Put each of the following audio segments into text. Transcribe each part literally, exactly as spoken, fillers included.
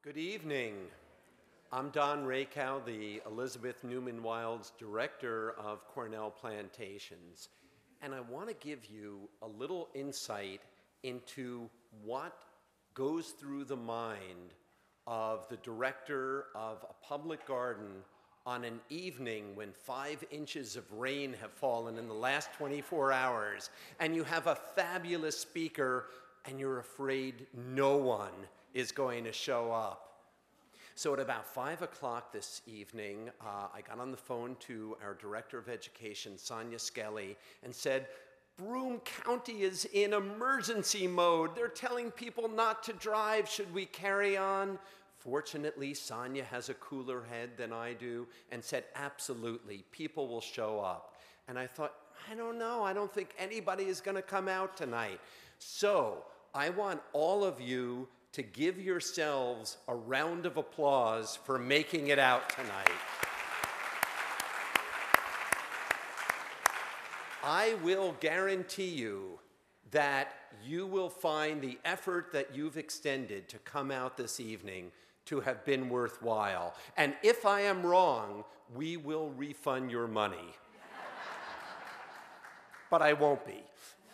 Good evening. I'm Don Rakow, the Elizabeth Newman Wilds Director of Cornell Plantations, and I want to give you a little insight into what goes through the mind of the director of a public garden on an evening when five inches of rain have fallen in the last twenty-four hours, and you have a fabulous speaker, and you're afraid no one is going to show up. So at about five o'clock this evening, uh, I got on the phone to our Director of Education, Sonia Skelly, and said, Broome County is in emergency mode. They're telling people not to drive. Should we carry on? Fortunately, Sonia has a cooler head than I do and said, absolutely, people will show up. And I thought, I don't know, I don't think anybody is going to come out tonight. So I want all of you to give yourselves a round of applause for making it out tonight. I will guarantee you that you will find the effort that you've extended to come out this evening to have been worthwhile. And if I am wrong, we will refund your money. But I won't be.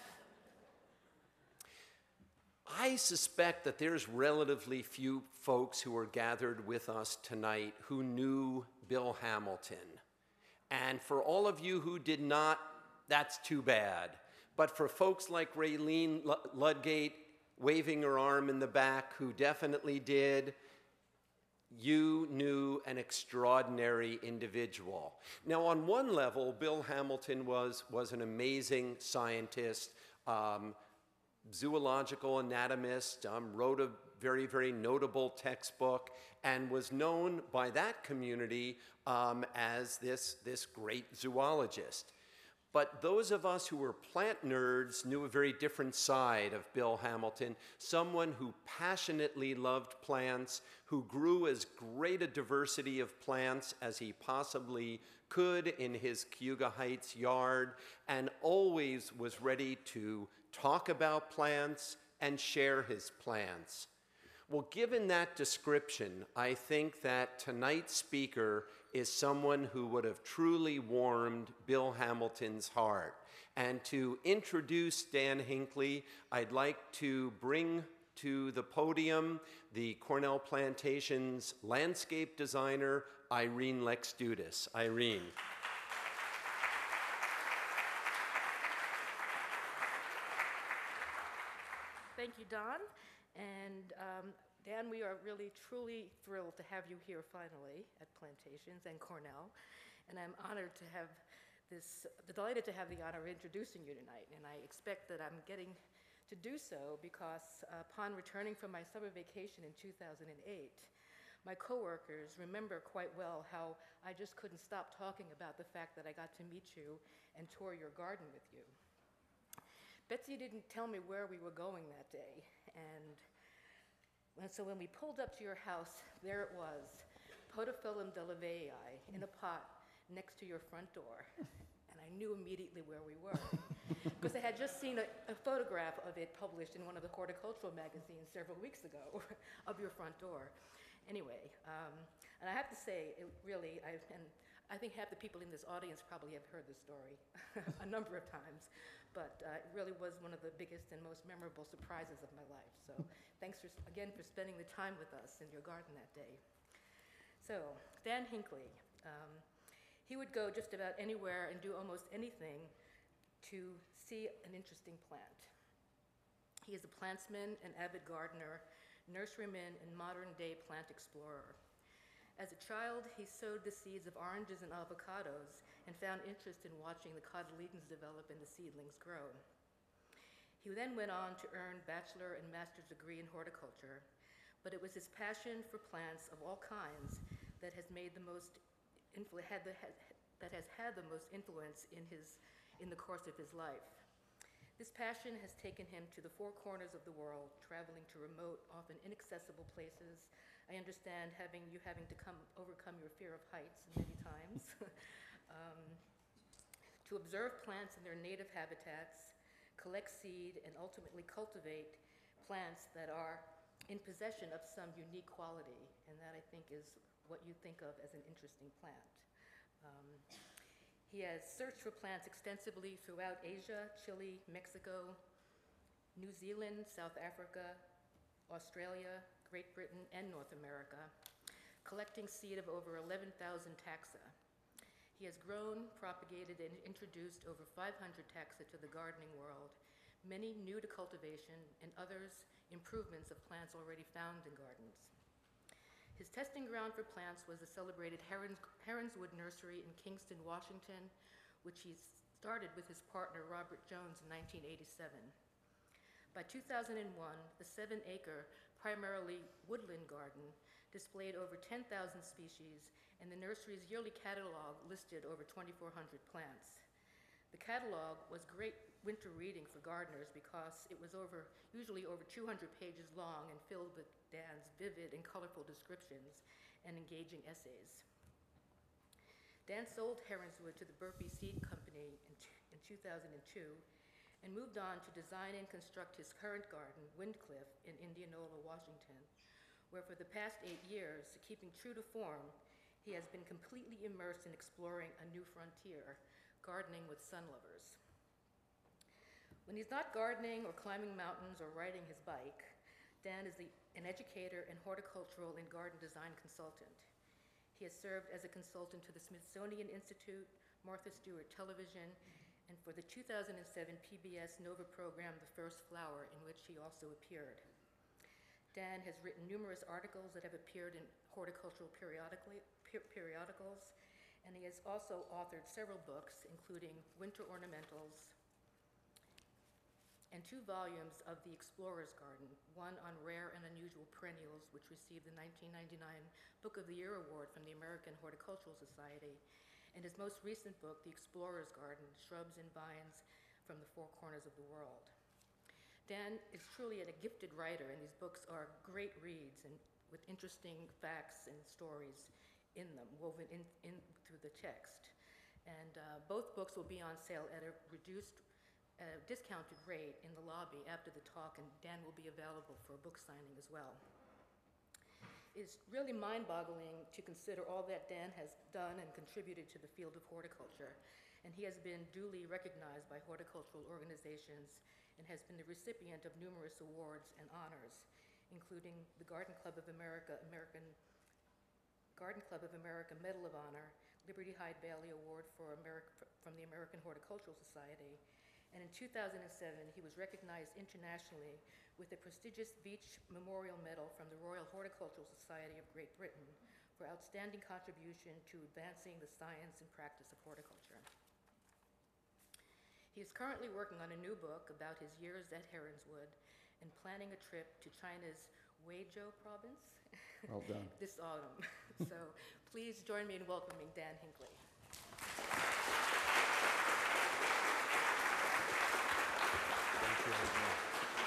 I suspect that there's relatively few folks who are gathered with us tonight who knew Bill Hamilton. And for all of you who did not, that's too bad. But for folks like Raylene Ludgate waving her arm in the back who definitely did, you knew an extraordinary individual. Now, on one level, Bill Hamilton was, was an amazing scientist, um, zoological anatomist, um, wrote a very, very notable textbook, and was known by that community um, as this, this great zoologist. But those of us who were plant nerds knew a very different side of Bill Hamilton, someone who passionately loved plants, who grew as great a diversity of plants as he possibly could in his Cayuga Heights yard, and always was ready to talk about plants and share his plants. Well, given that description, I think that tonight's speaker is someone who would have truly warmed Bill Hamilton's heart. And to introduce Dan Hinckley, I'd like to bring to the podium the Cornell Plantations landscape designer, Irene Lexdudis. Irene. Thank you, Don. And um, Dan, we are really, truly thrilled to have you here finally at Plantations and Cornell. And I'm honored to have this, delighted to have the honor of introducing you tonight. And I expect that I'm getting to do so because uh, upon returning from my summer vacation in two thousand eight, my coworkers remember quite well how I just couldn't stop talking about the fact that I got to meet you and tour your garden with you. Betsy didn't tell me where we were going that day, and, and so when we pulled up to your house, there it was, Podophyllum delaveyi in a pot next to your front door, and I knew immediately where we were, because I had just seen a, a photograph of it published in one of the horticultural magazines several weeks ago of your front door. Anyway, um, and I have to say, it really, I've, and I think half the people in this audience probably have heard the story a number of times. But uh, it really was one of the biggest and most memorable surprises of my life. So thanks for, again for spending the time with us in your garden that day. So Dan Hinckley, um, he would go just about anywhere and do almost anything to see an interesting plant. He is a plantsman, an avid gardener, nurseryman, and modern-day plant explorer. As a child, he sowed the seeds of oranges and avocados and found interest in watching the cotyledons develop and the seedlings grow. He then went on to earn bachelor and master's degree in horticulture, but it was his passion for plants of all kinds that has made the most influ- had the, had, that has had the most influence in his in the course of his life. This passion has taken him to the four corners of the world, traveling to remote, often inaccessible places. I understand having you having to come overcome your fear of heights many times. um, to observe plants in their native habitats, collect seed, and ultimately cultivate plants that are in possession of some unique quality, and that I think is what you think of as an interesting plant. Um, he has searched for plants extensively throughout Asia, Chile, Mexico, New Zealand, South Africa, Australia, Great Britain, and North America, collecting seed of over eleven thousand taxa. He has grown, propagated, and introduced over five hundred taxa to the gardening world, many new to cultivation, and others improvements of plants already found in gardens. His testing ground for plants was the celebrated Herons, Heronswood Nursery in Kingston, Washington, which he started with his partner Robert Jones in nineteen eighty-seven. By two thousand one, the seven-acre, primarily woodland garden displayed over ten thousand species, and the nursery's yearly catalog listed over twenty-four hundred plants. The catalog was great winter reading for gardeners because it was over, usually over two hundred pages long and filled with Dan's vivid and colorful descriptions and engaging essays. Dan sold Heronswood to the Burpee Seed Company in, in two thousand two and moved on to design and construct his current garden, Windcliff, in Indianola, Washington, where for the past eight years, keeping true to form, he has been completely immersed in exploring a new frontier, gardening with sun lovers. When he's not gardening or climbing mountains or riding his bike, Dan is the, an educator and horticultural and garden design consultant. He has served as a consultant to the Smithsonian Institute, Martha Stewart Television, and for the two thousand seven P B S NOVA program, The First Flower, in which he also appeared. Dan has written numerous articles that have appeared in horticultural periodically, per periodicals, and he has also authored several books, including Winter Ornamentals and two volumes of The Explorer's Garden, one on rare and unusual perennials, which received the nineteen ninety-nine Book of the Year Award from the American Horticultural Society, and his most recent book, The Explorer's Garden, Shrubs and Vines from the Four Corners of the World. Dan is truly a gifted writer, and these books are great reads and with interesting facts and stories in them, woven in, in through the text. And uh, both books will be on sale at a reduced, uh, discounted rate in the lobby after the talk, and Dan will be available for a book signing as well. It's really mind-boggling to consider all that Dan has done and contributed to the field of horticulture, and he has been duly recognized by horticultural organizations and has been the recipient of numerous awards and honors, including the Garden Club of America, American Garden Club of America Medal of Honor, Liberty Hyde Bailey Award for America, from the American Horticultural Society, and in two thousand seven, he was recognized internationally with the prestigious Veitch Memorial Medal from the Royal Horticultural Society of Great Britain for outstanding contribution to advancing the science and practice of horticulture. He is currently working on a new book about his years at Heronswood and planning a trip to China's Huizhou province Well done. this autumn. So please join me in welcoming Dan Hinckley. Thank you very much.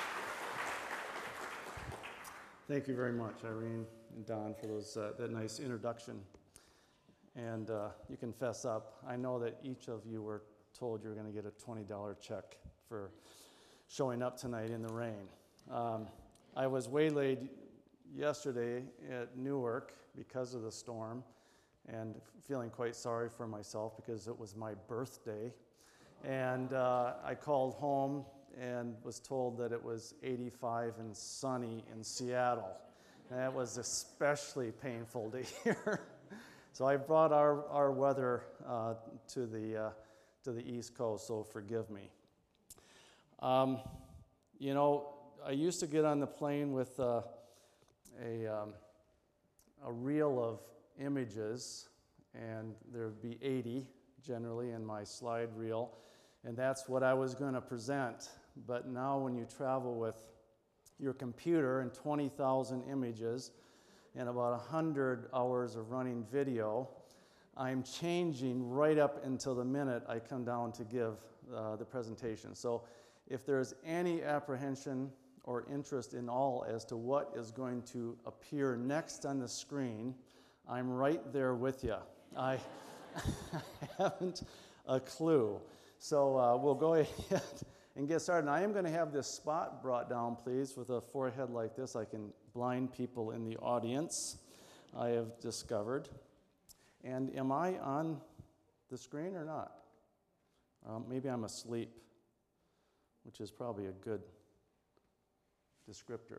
Thank you very much, Irene and Don, for those uh, that nice introduction. And uh, you can fess up. I know that each of you were told you were going to get a twenty dollar check for showing up tonight in the rain. Um, I was waylaid yesterday at Newark because of the storm, and feeling quite sorry for myself because it was my birthday. And uh, I called home and was told that it was eighty-five and sunny in Seattle. And that was especially painful to hear. So I brought our, our weather uh, to the uh, to the East Coast, so forgive me. Um, you know, I used to get on the plane with uh, a, um, a reel of images, and there'd be eighty generally in my slide reel, and that's what I was going to present. But now when you travel with your computer and twenty thousand images and about one hundred hours of running video, I'm changing right up until the minute I come down to give uh, the presentation. So if there's any apprehension or interest in all as to what is going to appear next on the screen, I'm right there with you. I, I haven't a clue. So uh, we'll go ahead and get started. And I am going to have this spot brought down, please, with a forehead like this. I can blind people in the audience, I have discovered. And am I on the screen or not? Um, maybe I'm asleep, which is probably a good descriptor.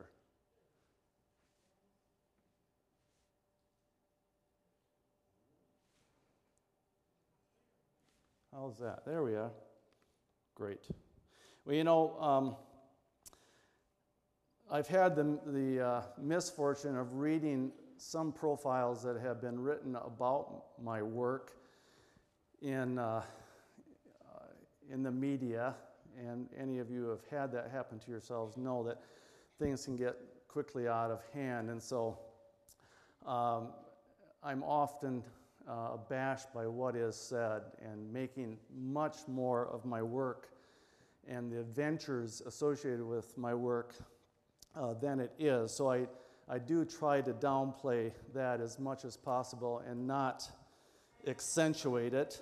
How's that? There we are. Great. Well, you know, um, I've had the, the uh, misfortune of reading some profiles that have been written about my work in, uh, uh, in the media, and any of you who have had that happen to yourselves know that things can get quickly out of hand, and so um, I'm often uh, abashed by what is said and making much more of my work and the adventures associated with my work uh, than it is. So I, I do try to downplay that as much as possible and not accentuate it.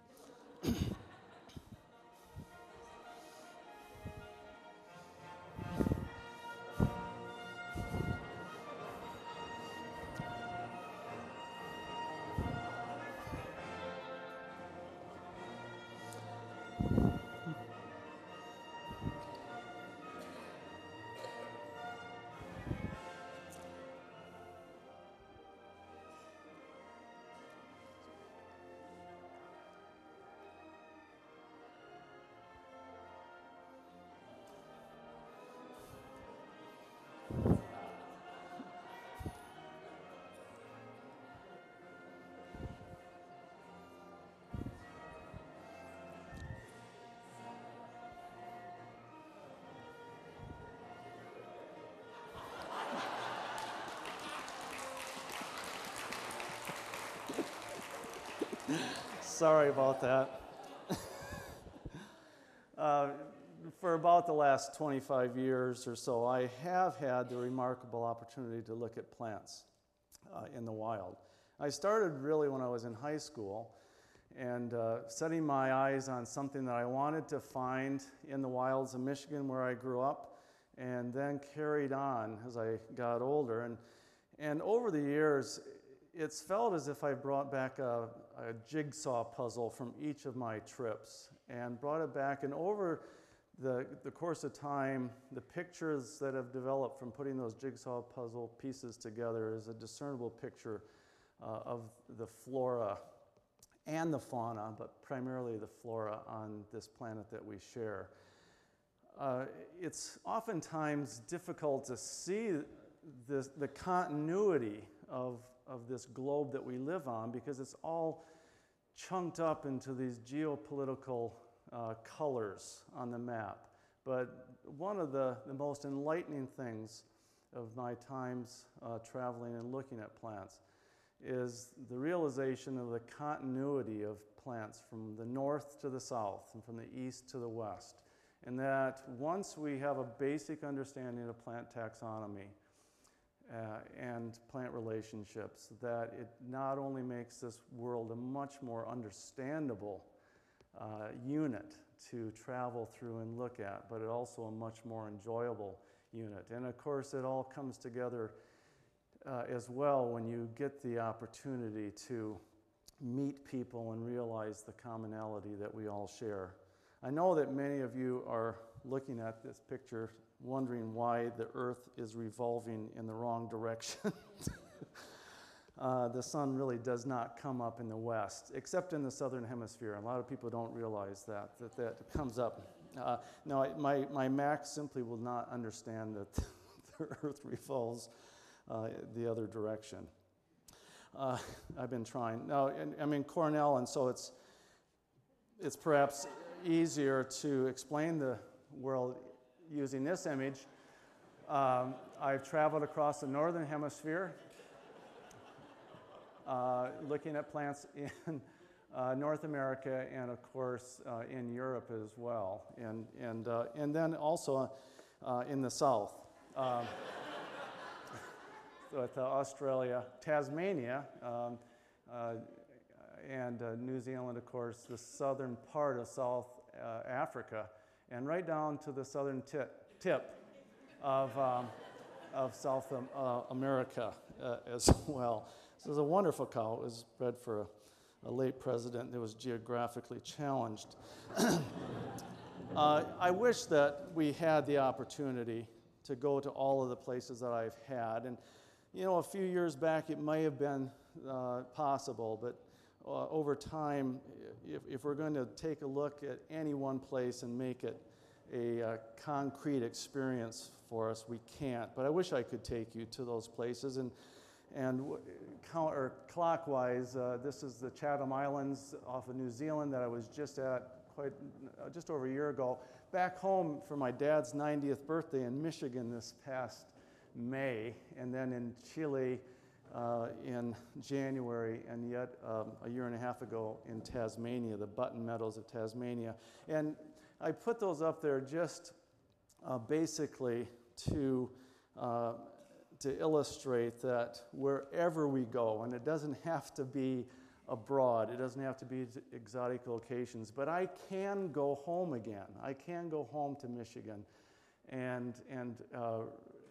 Sorry about that. uh, for about the last twenty-five years or so, I have had the remarkable opportunity to look at plants uh, in the wild. I started really when I was in high school and uh, setting my eyes on something that I wanted to find in the wilds of Michigan where I grew up, and then carried on as I got older. And, and over the years, it's felt as if I brought back a, a jigsaw puzzle from each of my trips and brought it back. And over the, the course of time, the pictures that have developed from putting those jigsaw puzzle pieces together is a discernible picture uh, of the flora and the fauna, but primarily the flora on this planet that we share. Uh, it's oftentimes difficult to see this, the continuity of of this globe that we live on, because it's all chunked up into these geopolitical uh, colors on the map. But one of the, the most enlightening things of my times uh, traveling and looking at plants is the realization of the continuity of plants from the north to the south and from the east to the west. And that once we have a basic understanding of plant taxonomy, Uh, and plant relationships, that it not only makes this world a much more understandable uh, unit to travel through and look at, but it also a much more enjoyable unit. And of course, it all comes together uh, as well when you get the opportunity to meet people and realize the commonality that we all share. I know that many of you are looking at this picture wondering why the Earth is revolving in the wrong direction. uh, the sun really does not come up in the west, except in the southern hemisphere. A lot of people don't realize that, that that comes up. Uh, no, my, my Mac simply will not understand that the Earth revolves uh, the other direction. Uh, I've been trying. No, and, I'm in Cornell, and so it's, it's perhaps easier to explain the world using this image. Um, I've traveled across the northern hemisphere uh, looking at plants in uh, North America and of course uh, in Europe as well, and, and, uh, and then also uh, in the south. Um, with uh, Australia, Tasmania, um, uh, and uh, New Zealand, of course, the southern part of South uh, Africa. and right down to the southern tip, tip of, um, of South um, uh, America uh, as well. So it was a wonderful cow. It was bred for a, a late president that was geographically challenged. uh, I wish that we had the opportunity to go to all of the places that I've had. And, you know, a few years back it may have been uh, possible, but uh, over time, if, if we're going to take a look at any one place and make it a uh, concrete experience for us, we can't. But I wish I could take you to those places. And And counter clockwise, uh, this is the Chatham Islands off of New Zealand that I was just at quite uh, just over a year ago. Back home for my dad's ninetieth birthday in Michigan this past May, and then in Chile uh, in January, and yet um, a year and a half ago in Tasmania, the Button Meadows of Tasmania. And I put those up there just uh, basically to uh, to illustrate that wherever we go, and it doesn't have to be abroad, it doesn't have to be exotic locations, but I can go home again. I can go home to Michigan and, and uh,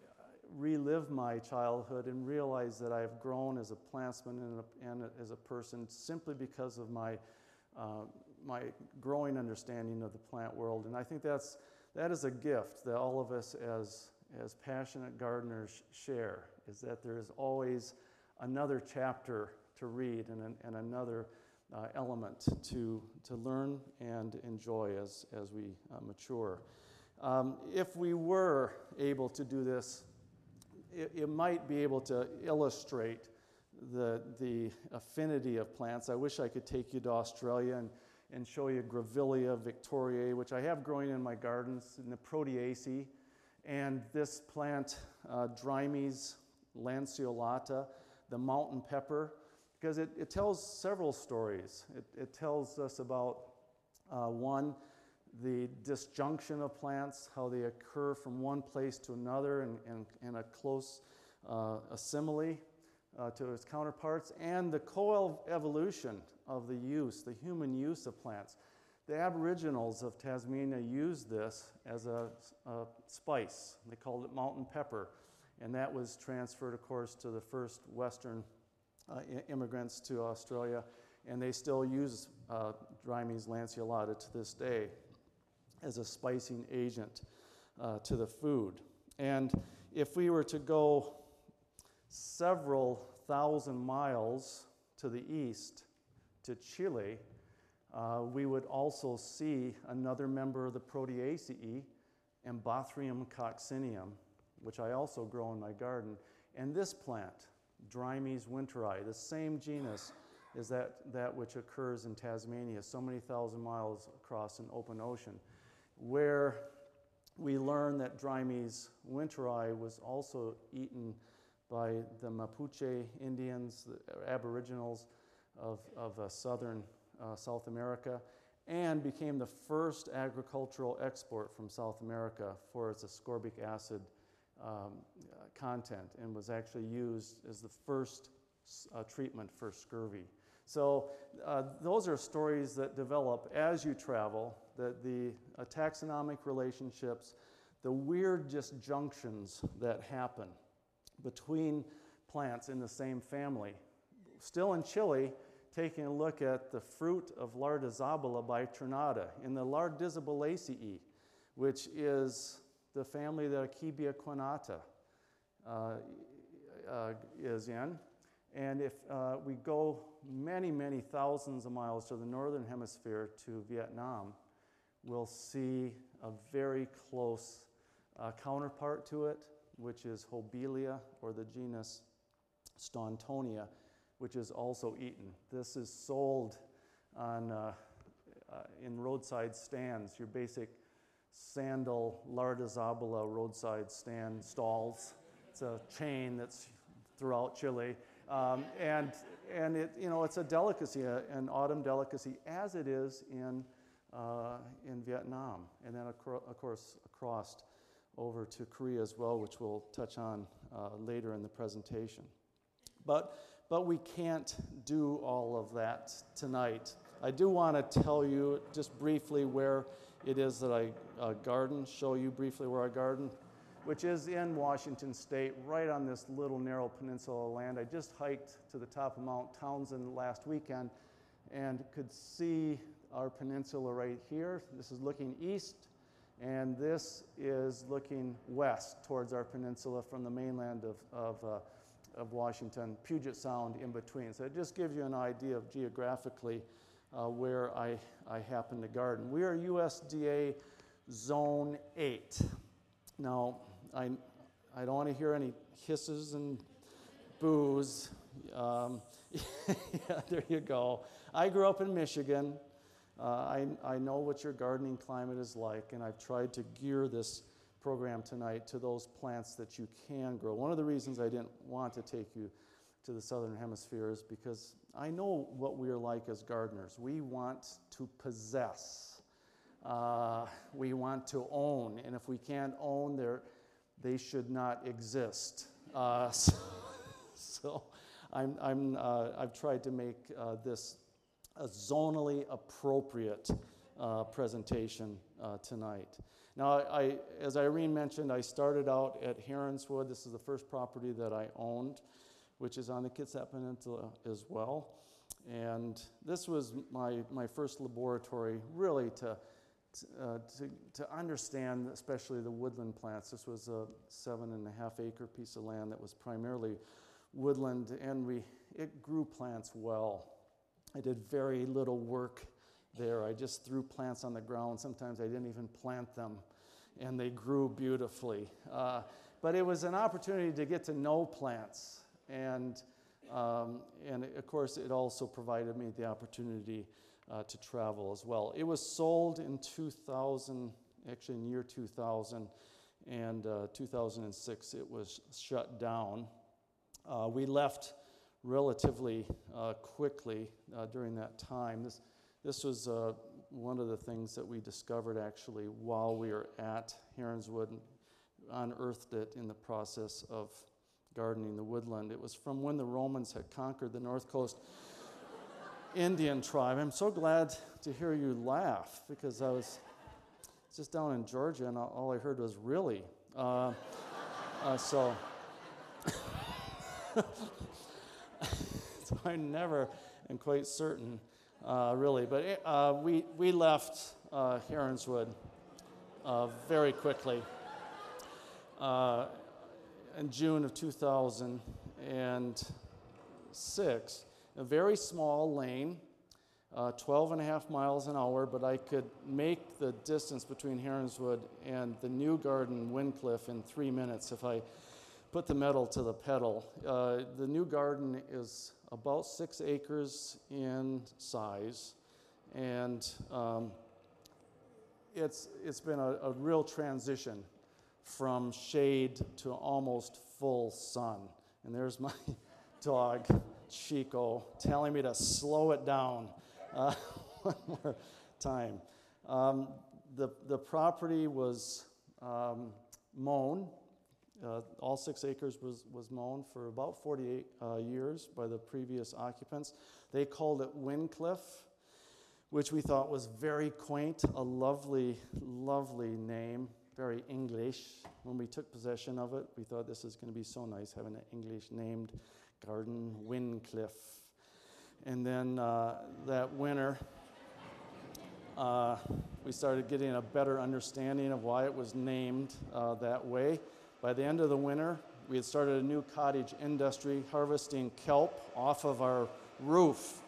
relive my childhood and realize that I've grown as a plantsman and, a, and a, as a person simply because of my, uh, my growing understanding of the plant world. And I think that's, that is a gift that all of us as as passionate gardeners share, is that there is always another chapter to read and, an, and another uh, element to, to learn and enjoy as, as we uh, mature. Um, if we were able to do this, it, it might be able to illustrate the, the affinity of plants. I wish I could take you to Australia and, and show you Grevillea victoriae, which I have growing in my gardens, in the Proteaceae. And this plant, uh, Drimys lanceolata, the mountain pepper, because it, it tells several stories. It, it tells us about, uh, one, the disjunction of plants, how they occur from one place to another and, and, and a close uh, assimile uh, to its counterparts, and the coevolution of the use, the human use of plants. The Aboriginals of Tasmania used this as a, a spice. They called it mountain pepper. And that was transferred, of course, to the first Western uh, immigrants to Australia. And they still use uh, Drimys lanceolata to this day as a spicing agent uh, to the food. And if we were to go several thousand miles to the east to Chile, Uh, we would also see another member of the Proteaceae, Embothrium coccineum, which I also grow in my garden. And this plant, Drimys winteri, the same genus as that, that which occurs in Tasmania, so many thousand miles across an open ocean, where we learn that Drimys winteri was also eaten by the Mapuche Indians, the Aboriginals of, of uh, southern Uh, South America, and became the first agricultural export from South America for its ascorbic acid um, uh, content, and was actually used as the first uh, treatment for scurvy. So uh, those are stories that develop as you travel, that the uh, taxonomic relationships, the weird disjunctions that happen between plants in the same family. Still in Chile, taking a look at the fruit of Lardizabala biternata in the Lardizabalaceae, which is the family that Akebia quinata uh, uh, is in. And if uh, we go many, many thousands of miles to the northern hemisphere to Vietnam, we'll see a very close uh, counterpart to it, which is Hobelia, or the genus Stauntonia, which is also eaten. This is sold on, uh, uh, in roadside stands, your basic sandal Lardizabala roadside stand stalls. It's a chain that's throughout Chile. Um, and and it, you know, it's a delicacy, a, an autumn delicacy, as it is in, uh, in Vietnam. And then, acro- of course, across over to Korea as well, which we'll touch on uh, later in the presentation. But But we can't do all of that tonight. I do want to tell you just briefly where it is that I uh, garden, show you briefly where I garden, which is in Washington State, right on this little narrow peninsula of land. I just hiked to the top of Mount Townsend last weekend and could see our peninsula right here. This is looking east, and this is looking west towards our peninsula from the mainland of, of, uh, of Washington, Puget Sound in between. So it just gives you an idea of geographically uh, where I, I happen to garden. We are U S D A Zone eight. Now, I, I don't want to hear any hisses and boos. Um, yeah, there you go. I grew up in Michigan. Uh, I, I know what your gardening climate is like, and I've tried to gear this program tonight to those plants that you can grow. One of the reasons I didn't want to take you to the Southern Hemisphere is because I know what we're like as gardeners. We want to possess. Uh, we want to own, and if we can't own, they're, they should not exist. Uh, so so I'm, I'm, uh, I've tried to make uh, this a zonally appropriate uh, presentation uh, tonight. Now, I, as Irene mentioned, I started out at Heronswood. This is the first property that I owned, which is on the Kitsap Peninsula as well. And this was my, my first laboratory, really, to, uh, to, to understand, especially the woodland plants. This was a seven and a half acre piece of land that was primarily woodland, and we, it grew plants well. I did very little work there. I just threw plants on the ground. Sometimes I didn't even plant them, and they grew beautifully. Uh, but it was an opportunity to get to know plants, and, um, and of course, it also provided me the opportunity uh, to travel as well. It was sold in two thousand, actually in year two thousand, and uh, two thousand six it was shut down. Uh, we left relatively uh, quickly uh, during that time. This, this was uh, one of the things that we discovered actually while we were at Heronswood, and unearthed it in the process of gardening the woodland. It was from when the Romans had conquered the North Coast Indian tribe. I'm so glad to hear you laugh, because I was just down in Georgia and all I heard was really. Uh, uh, so. So I never am quite certain, uh, really. But uh, we, we left uh, Heronswood uh, very quickly uh, in June of two thousand six. A very small lane, uh, twelve and a half miles an hour, but I could make the distance between Heronswood and the new garden, Wincliffe, in three minutes if I put the metal to the pedal. Uh, the new garden is about six acres in size, and um, it's it's been a, a real transition from shade to almost full sun. And there's my dog, Chico, telling me to slow it down uh, one more time. Um, the, the property was um, mown. Uh, all six acres was, was mown for about forty-eight uh, years by the previous occupants. They called it Wincliffe, which we thought was very quaint, a lovely, lovely name, very English. When we took possession of it, we thought this is going to be so nice, having an English-named garden, Wincliffe. And then uh, that winter, uh, we started getting a better understanding of why it was named uh, that way. By the end of the winter, we had started a new cottage industry, harvesting kelp off of our roof.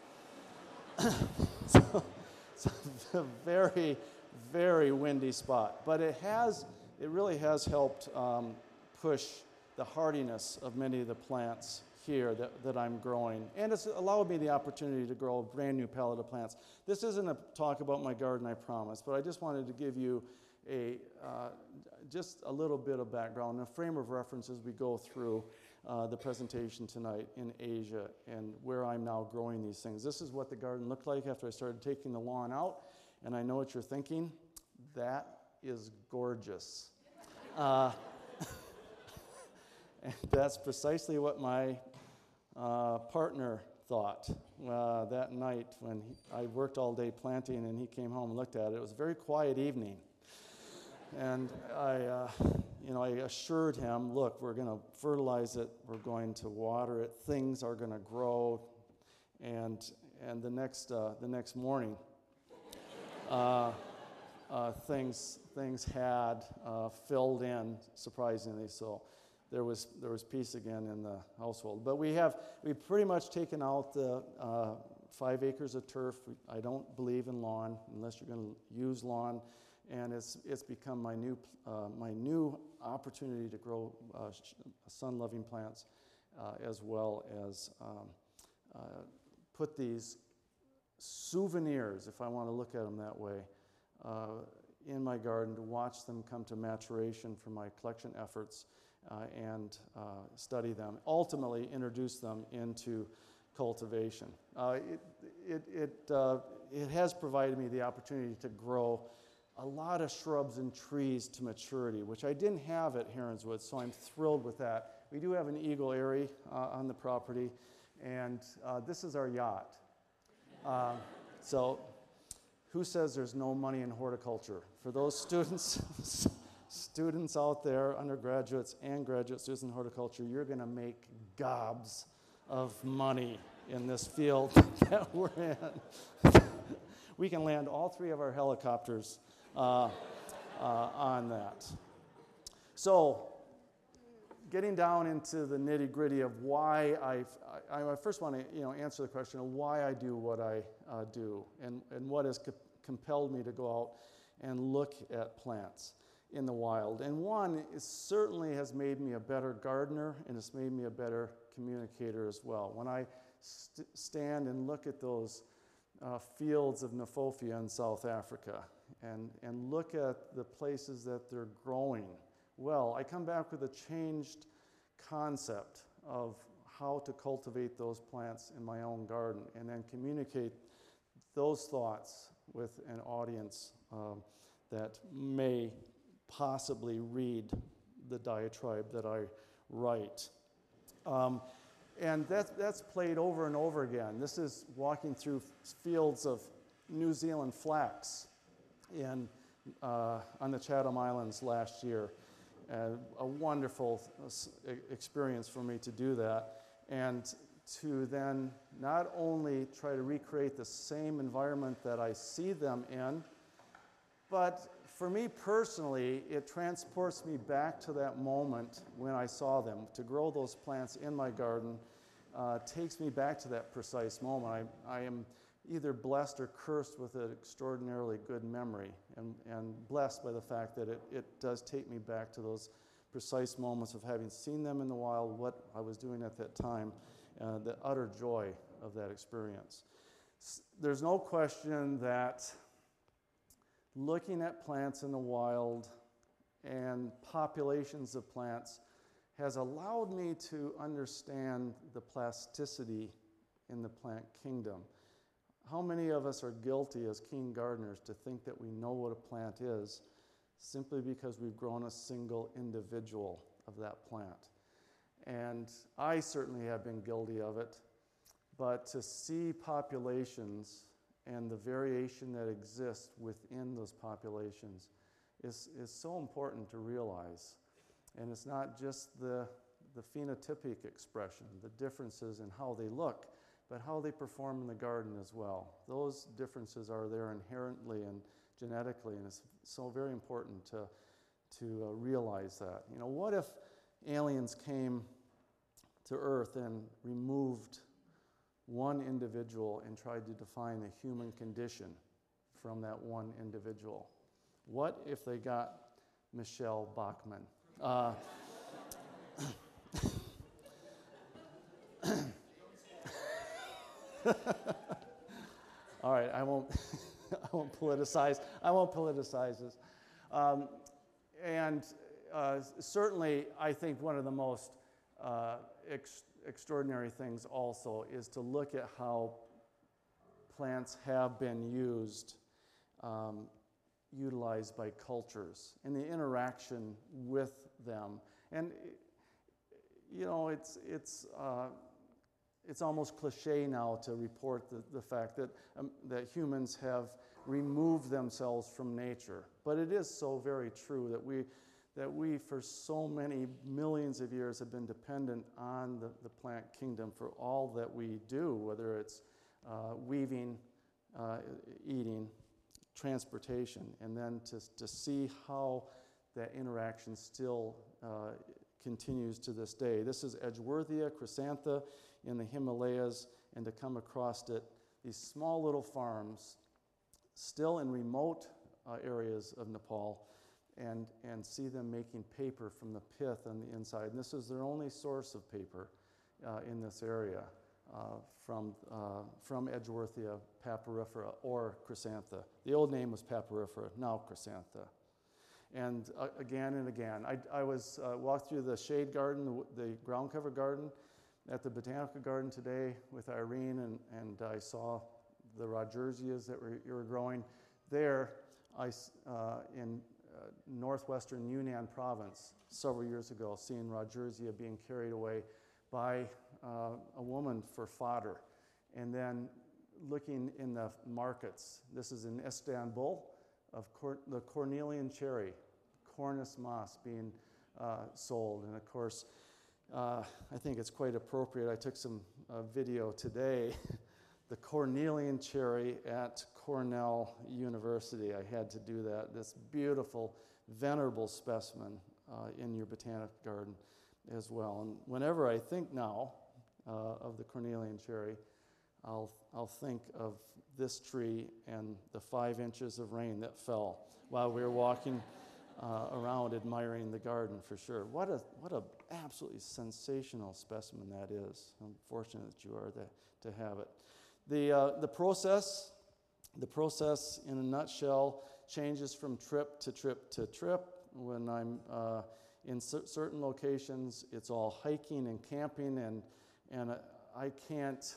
So it's a very, very windy spot. But it has, it really has helped um, push the hardiness of many of the plants here that, that I'm growing. And it's allowed me the opportunity to grow a brand new palette of plants. This isn't a talk about my garden, I promise, but I just wanted to give you a uh, just a little bit of background, a frame of reference as we go through uh, the presentation tonight in Asia and where I'm now growing these things. This is what the garden looked like after I started taking the lawn out, and I know what you're thinking. That is gorgeous. Uh, and that's precisely what my uh, partner thought. Uh, that night when he, I worked all day planting and he came home and looked at it, it was a very quiet evening. And I, uh, you know, I assured him, look, we're going to fertilize it, we're going to water it, things are going to grow. And and the next uh, the next morning, uh, uh, things things had uh, filled in, surprisingly so. There was there was peace again in the household. But we have we've pretty much taken out the uh, five acres of turf. I don't believe in lawn unless you're going to use lawn, and it's it's become my new uh, my new opportunity to grow uh, sun-loving plants, uh, as well as um, uh, put these souvenirs, if I want to look at them that way, uh, in my garden to watch them come to maturation for my collection efforts. Uh, and uh, study them, ultimately introduce them into cultivation. Uh, it it, it, uh, it has provided me the opportunity to grow a lot of shrubs and trees to maturity, which I didn't have at Heronswood, so I'm thrilled with that. We do have an eagle eyrie uh, on the property, and uh, this is our yacht. Uh, so who says there's no money in horticulture? For those students... Students out there, undergraduates and graduate students in horticulture, you're going to make gobs of money in this field that we're in. We can land all three of our helicopters uh, uh, on that. So, getting down into the nitty-gritty of why I've, I, I first want to you know answer the question of why I do what I uh, do, and, and what has co- compelled me to go out and look at plants in the wild. And one is certainly has made me a better gardener, and it's made me a better communicator as well. When I st- stand and look at those uh, fields of Kniphofia in South Africa and, and look at the places that they're growing, well, I come back with a changed concept of how to cultivate those plants in my own garden and then communicate those thoughts with an audience um, that may possibly read the diatribe that I write. Um, and that, that's played over and over again. This is walking through fields of New Zealand flax in, uh, on the Chatham Islands last year. Uh, a wonderful experience for me to do that, and to then not only try to recreate the same environment that I see them in, but for me personally, it transports me back to that moment when I saw them. To grow those plants in my garden uh, takes me back to that precise moment. I, I am either blessed or cursed with an extraordinarily good memory, and, and blessed by the fact that it, it does take me back to those precise moments of having seen them in the wild, what I was doing at that time, uh, the utter joy of that experience. S- there's no question that looking at plants in the wild and populations of plants has allowed me to understand the plasticity in the plant kingdom. How many of us are guilty as keen gardeners to think that we know what a plant is simply because we've grown a single individual of that plant? And I certainly have been guilty of it, but to see populations and the variation that exists within those populations is, is so important to realize. And it's not just the, the phenotypic expression, the differences in how they look, but how they perform in the garden as well. Those differences are there inherently and genetically, and it's so very important to, to uh, realize that. You know, what if aliens came to Earth and removed one individual and tried to define the human condition from that one individual? What if they got Michelle Bachmann? Uh, all right, I won't, I won't politicize. I won't politicize this. Um, and uh, certainly, I think one of the most uh, ex- extraordinary things also is to look at how plants have been used, um, utilized by cultures, and the interaction with them. And you know, it's it's uh, it's almost cliche now to report the, the fact that, um, that humans have removed themselves from nature. But it is so very true that we, that we for so many millions of years have been dependent on the, the plant kingdom for all that we do, whether it's uh, weaving, uh, eating, transportation, and then to, to see how that interaction still uh, continues to this day. This is Edgeworthia chrysantha in the Himalayas, and to come across it, these small little farms, still in remote uh, areas of Nepal, and, and see them making paper from the pith on the inside. And this is their only source of paper uh, in this area uh, from, uh, from Edgeworthia papyrifera, or chrysantha. The old name was papyrifera, now chrysantha. And uh, again and again, I, I was uh, walked through the shade garden, the, the ground cover garden at the Botanical Garden today with Irene, and, and I saw the Rodgersias that were, were growing there. I, uh, in uh, northwestern Yunnan province several years ago, seeing Rodgersia being carried away by uh, a woman for fodder. And then looking in the markets, this is in Istanbul, of Cor the cornelian cherry, Cornus mas, being uh, sold. And of course, uh, I think it's quite appropriate. I took some uh, video today. The cornelian cherry at Cornell University. I had to do that. This beautiful, venerable specimen uh, in your botanic garden as well. And whenever I think now uh, of the cornelian cherry, I'll, I'll think of this tree and the five inches of rain that fell while we were walking uh, around admiring the garden, for sure. What a what a absolutely sensational specimen that is. I'm fortunate that you are the, to have it. The, uh, the process, the process in a nutshell changes from trip to trip to trip. When I'm uh, in cer certain locations, it's all hiking and camping, and, and uh, I can't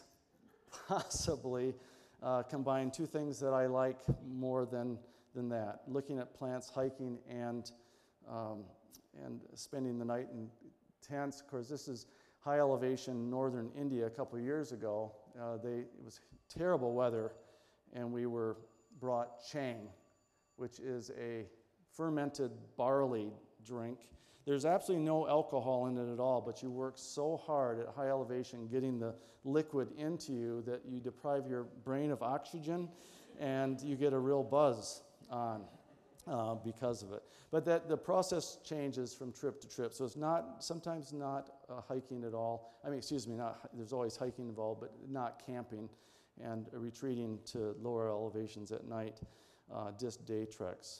possibly uh, combine two things that I like more than, than that. Looking at plants, hiking, and, um, and spending the night in tents. Of course, this is high elevation northern India a couple of years ago. Uh, they, it was terrible weather, and we were brought chang, which is a fermented barley drink. There's absolutely no alcohol in it at all, but you work so hard at high elevation getting the liquid into you that you deprive your brain of oxygen, and you get a real buzz on uh, because of it. But that the process changes from trip to trip, so it's not sometimes not uh, hiking at all. I mean, excuse me, not there's always hiking involved, but not camping and retreating to lower elevations at night, uh, just day treks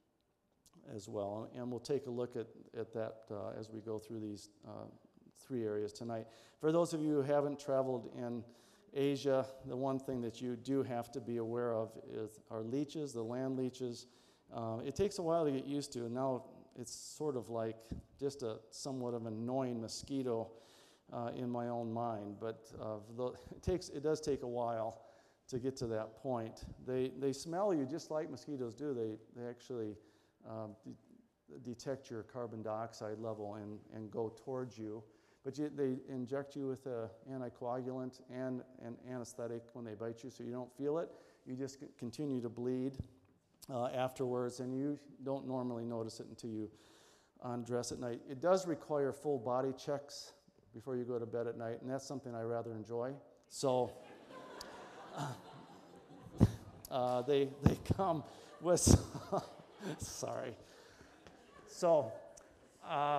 as well. And we'll take a look at, at that uh, as we go through these uh, three areas tonight. For those of you who haven't traveled in Asia, the one thing that you do have to be aware of is our leeches, the land leeches. Uh, it takes a while to get used to, and now it's sort of like just a somewhat of an annoying mosquito uh, in my own mind, but uh, the, it, takes, it does take a while to get to that point. They, they smell you just like mosquitoes do. They, they actually Um, de detect your carbon dioxide level and, and go towards you. But you, they inject you with an anticoagulant and an anesthetic when they bite you, so you don't feel it. You just continue to bleed uh, afterwards, and you don't normally notice it until you undress at night. It does require full body checks before you go to bed at night, and that's something I rather enjoy. So uh, they, they come with... Sorry. So, uh,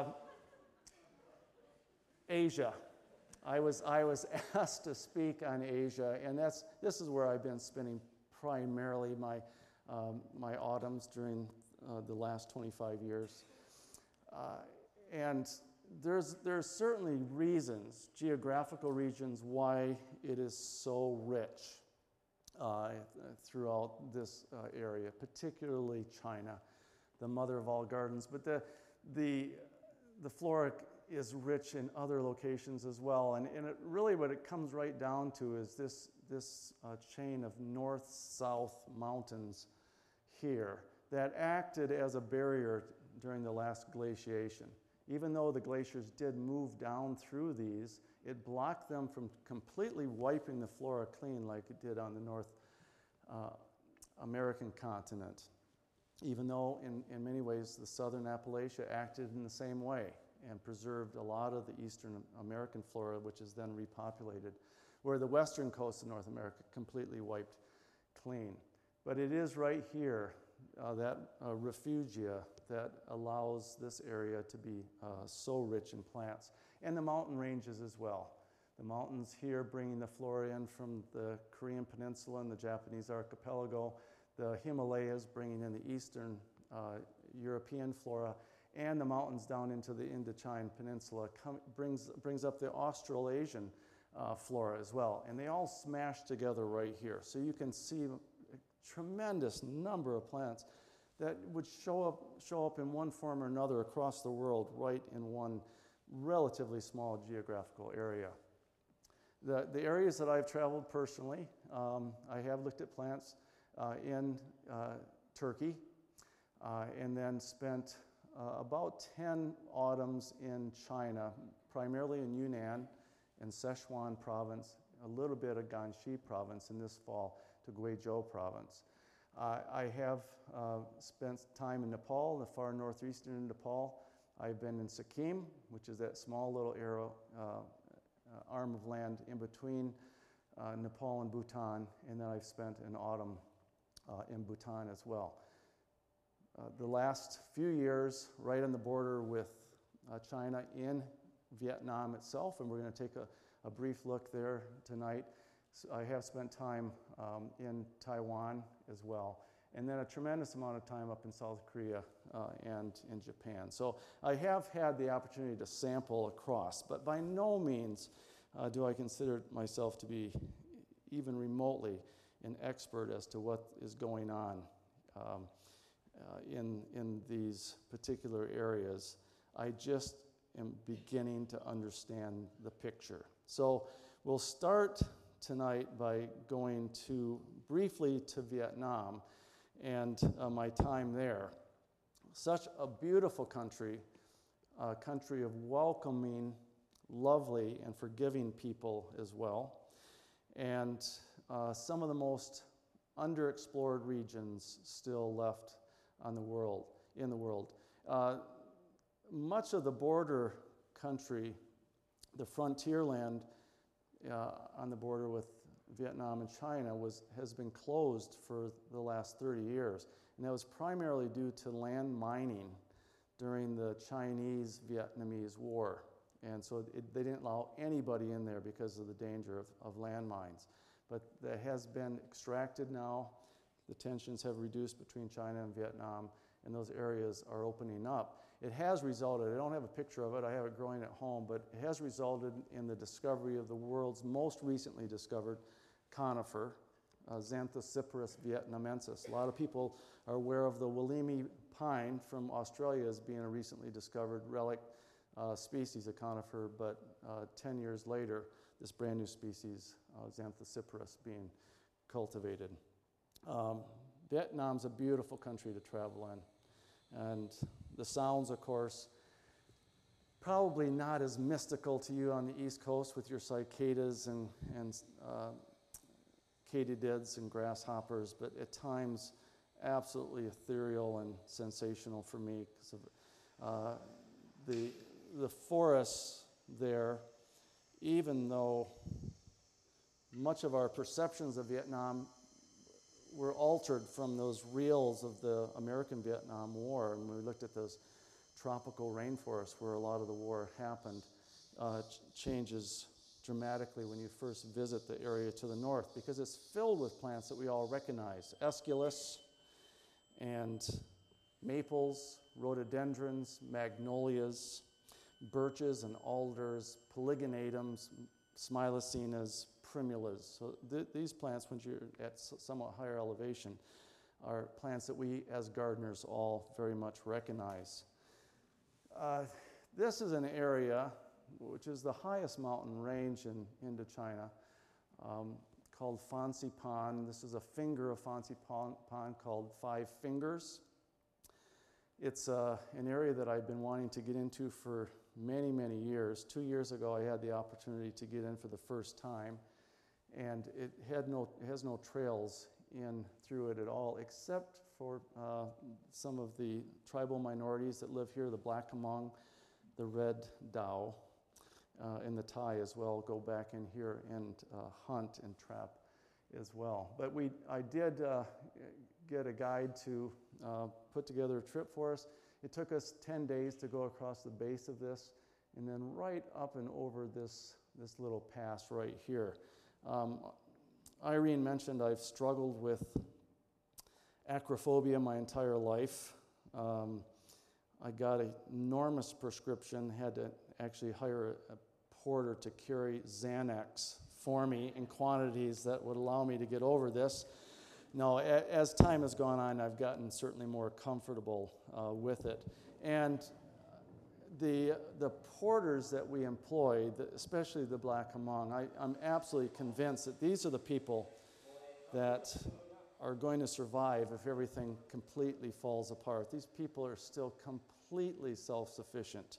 Asia. I was, I was asked to speak on Asia, and that's, this is where I've been spending primarily my, um, my autumns during uh, the last twenty-five years. Uh, and there's, there's certainly reasons, geographical regions, why it is so rich. Uh, throughout this uh, area, particularly China, the mother of all gardens. But the, the, the flora is rich in other locations as well. And, and it really what it comes right down to is this, this uh, chain of north-south mountains here that acted as a barrier during the last glaciation. even though the glaciers did move down through these, it blocked them from completely wiping the flora clean like it did on the North uh, American continent. Even though in, in many ways the southern Appalachia acted in the same way and preserved a lot of the eastern American flora, which is then repopulated, where the western coast of North America completely wiped clean. But it is right here, uh, that uh, refugia, that allows this area to be uh, so rich in plants. And the mountain ranges as well. The mountains here bringing the flora in from the Korean Peninsula and the Japanese archipelago, the Himalayas bringing in the eastern uh, European flora, and the mountains down into the Indochine Peninsula come, brings, brings up the Australasian uh, flora as well. And they all smash together right here. So you can see a tremendous number of plants that would show up, show up in one form or another across the world right in one relatively small geographical area. The, the areas that I've traveled personally, um, I have looked at plants uh, in uh, Turkey uh, and then spent uh, about ten autumns in China, primarily in Yunnan and Sichuan province, a little bit of Gansu province, and this fall to Guizhou province. Uh, I have uh, spent time in Nepal, the far northeastern Nepal. I've been in Sikkim, which is that small little arrow, uh, uh, arm of land in between uh, Nepal and Bhutan, and then I've spent an autumn uh, in Bhutan as well. Uh, the last few years, right on the border with uh, China in Vietnam itself, and we're going to take a, a brief look there tonight. So I have spent time um, in Taiwan as well, and then a tremendous amount of time up in South Korea uh, and in Japan. So I have had the opportunity to sample across, but by no means uh, do I consider myself to be even remotely an expert as to what is going on um, uh, in, in these particular areas. I just am beginning to understand the picture. So we'll start tonight by going to briefly to Vietnam and uh, my time there. Such a beautiful country, a country of welcoming, lovely, and forgiving people as well, and uh, some of the most underexplored regions still left on the world, in the world. Uh, much of the border country, the frontier land uh, on the border with Vietnam and China was, has been closed for the last thirty years. And that was primarily due to land mining during the Chinese-Vietnamese War. And so it, they didn't allow anybody in there because of the danger of, of land mines. But that has been extracted now. The tensions have reduced between China and Vietnam, and those areas are opening up. It has resulted, I don't have a picture of it, I have it growing at home, but it has resulted in the discovery of the world's most recently discovered conifer, uh, Xanthocyparis vietnamensis. A lot of people are aware of the Willemy pine from Australia as being a recently discovered relic uh, species of conifer, but uh, ten years later, this brand new species, uh, Xanthocyparis, being cultivated. Um, Vietnam's a beautiful country to travel in, and the sounds, of course, probably not as mystical to you on the East Coast with your cicadas and, and uh, katydids and grasshoppers, but at times absolutely ethereal and sensational for me because of uh, the, the forests there, even though much of our perceptions of Vietnam were altered from those reels of the American Vietnam War, and we looked at those tropical rainforests where a lot of the war happened, uh, ch- changes dramatically when you first visit the area to the north, because it's filled with plants that we all recognize. Aesculus and maples, rhododendrons, magnolias, birches and alders, polygonatums, smilacenas, primulas. So th- these plants, when you're at s- somewhat higher elevation, are plants that we as gardeners all very much recognize. Uh, this is an area which is the highest mountain range in Indochina, um, called Phanxi Phan. This is a finger of Phanxi Phan, Phan called Five Fingers. It's uh, an area that I've been wanting to get into for many, many years. Two years ago, I had the opportunity to get in for the first time, and it had no, it has no trails in through it at all, except for uh, some of the tribal minorities that live here, the Black Hmong, the Red Dao, uh, and the Thai as well, go back in here and uh, hunt and trap as well. But we, I did uh, get a guide to uh, put together a trip for us. It took us ten days to go across the base of this, and then right up and over this, this little pass right here. Um, Irene mentioned I've struggled with acrophobia my entire life. Um, I got an enormous prescription, had to actually hire a, a porter to carry Xanax for me in quantities that would allow me to get over this. Now, a, as time has gone on, I've gotten certainly more comfortable uh, with it. And the, the porters that we employ, the, especially the Black Hmong, I, I'm absolutely convinced that these are the people that are going to survive if everything completely falls apart. These people are still completely self-sufficient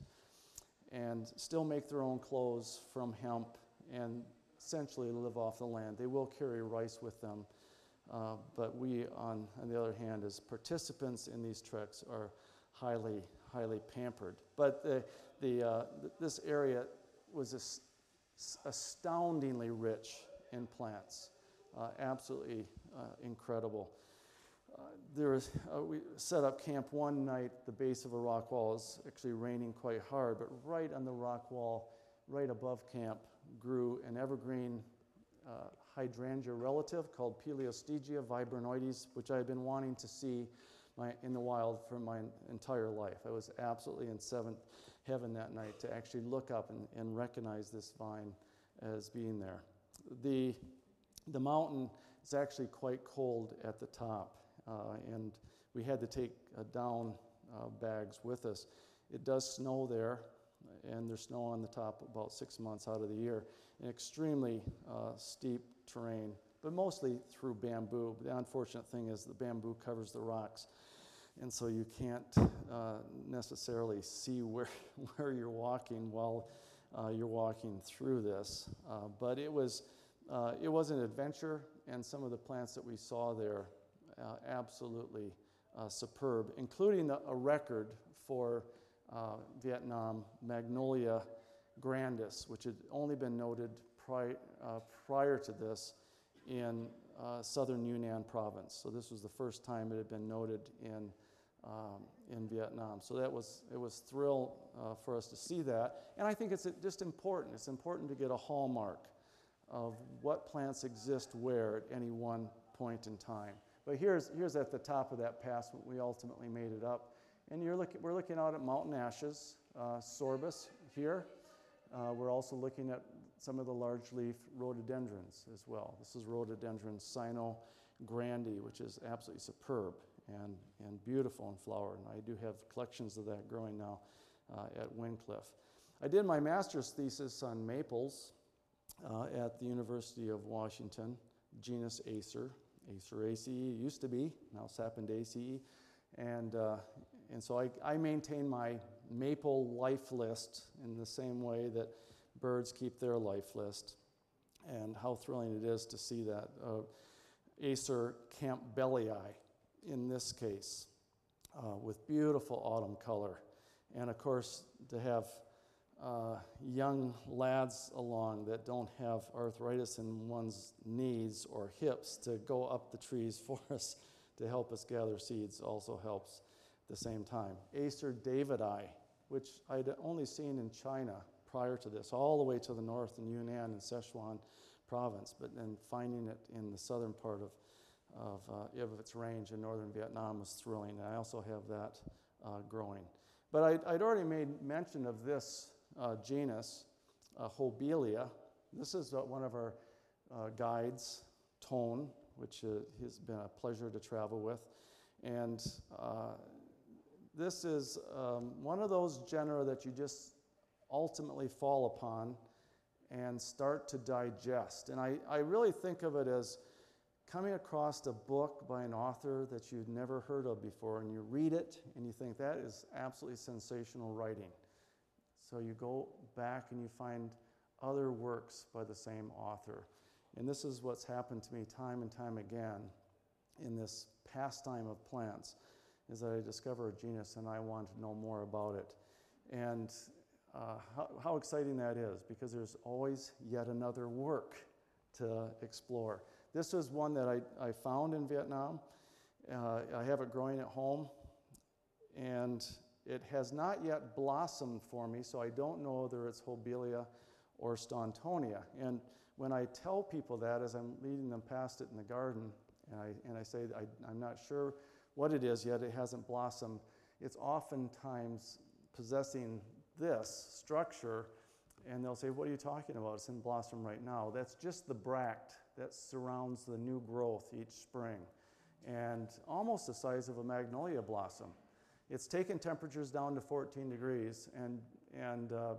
and still make their own clothes from hemp and essentially live off the land. They will carry rice with them, uh, but we, on, on the other hand, as participants in these treks, are highly, highly pampered. But the, the, uh, th this area was as astoundingly rich in plants, uh, absolutely uh, incredible. Uh, there was, uh, we set up camp one night at the base of a rock wall. It was actually raining quite hard, but right on the rock wall, right above camp, grew an evergreen uh, hydrangea relative called Peleostegia vibranoides, which I had been wanting to see my, in the wild for my entire life. I was absolutely in seventh heaven that night to actually look up and, and recognize this vine as being there. The, the mountain is actually quite cold at the top, uh, and we had to take uh, down uh, bags with us. It does snow there, and there's snow on the top about six months out of the year. An extremely uh, steep terrain, but mostly through bamboo. The unfortunate thing is the bamboo covers the rocks, and so you can't uh, necessarily see where, where you're walking while uh, you're walking through this. Uh, but it was, uh, it was an adventure, and some of the plants that we saw there, uh, absolutely uh, superb, including the, a record for Uh, Vietnam Magnolia grandis, which had only been noted pri uh, prior to this in uh, southern Yunnan province. So this was the first time it had been noted in, um, in Vietnam. So that was, it was a thrill uh, for us to see that. And I think it's just important. It's important to get a hallmark of what plants exist where at any one point in time. But here's, here's at the top of that pass when we ultimately made it up. And you're look, we're looking out at mountain ashes, uh, sorbus here. Uh, we're also looking at some of the large leaf rhododendrons as well. This is rhododendron Sino grandi, which is absolutely superb and, and beautiful in flower. And I do have collections of that growing now uh, at Wyncliffe. I did my master's thesis on maples uh, at the University of Washington, genus Acer. Acer ace used to be, now Sapindaceae. And uh, And so I, I maintain my maple life list in the same way that birds keep their life list. And how thrilling it is to see that. Uh, Acer campbellii in this case, uh, with beautiful autumn color. And of course, to have uh, young lads along that don't have arthritis in one's knees or hips to go up the trees for us to help us gather seeds also helps. The same time. Acer davidii, which I'd only seen in China prior to this, all the way to the north in Yunnan and Sichuan province, but then finding it in the southern part of, of, uh, of its range in northern Vietnam was thrilling. And I also have that uh, growing. But I'd, I'd already made mention of this uh, genus, uh, Hobelia. This is uh, one of our uh, guides, Tone, which uh, has been a pleasure to travel with. And uh, this is um, one of those genera that you just ultimately fall upon and start to digest. And I, I really think of it as coming across a book by an author that you've never heard of before, and you read it and you think that is absolutely sensational writing. So you go back and you find other works by the same author. And this is what's happened to me time and time again in this pastime of plants, is that I discover a genus and I want to know more about it. And uh, how, how exciting that is, because there's always yet another work to explore. This is one that I, I found in Vietnam. Uh, I have it growing at home, and it has not yet blossomed for me, so I don't know whether it's Hobelia or Stauntonia. And when I tell people that as I'm leading them past it in the garden, and I, and I say I, I'm not sure what it is yet, it hasn't blossomed, it's oftentimes possessing this structure, and they'll say, what are you talking about? It's in blossom right now. That's just the bract that surrounds the new growth each spring, and almost the size of a magnolia blossom. It's taken temperatures down to fourteen degrees, and, and uh,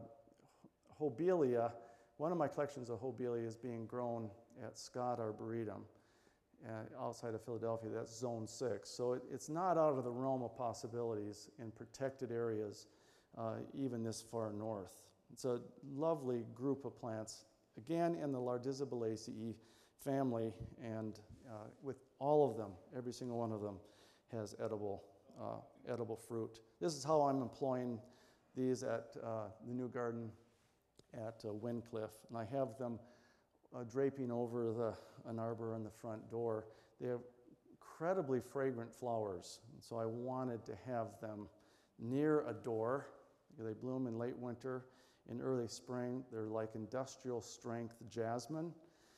Hobelia, one of my collections of Hobelia is being grown at Scott Arboretum uh, outside of Philadelphia. That's zone six. So it, it's not out of the realm of possibilities in protected areas, uh, even this far north. It's a lovely group of plants, again in the Lardizabalaceae family, and uh, with all of them, every single one of them has edible, uh, edible fruit. This is how I'm employing these at uh, the new garden at uh, Wincliffe, and I have them uh, draping over the, an arbor in the front door. They have incredibly fragrant flowers, and so I wanted to have them near a door. They bloom in late winter, in early spring. They're like industrial strength jasmine,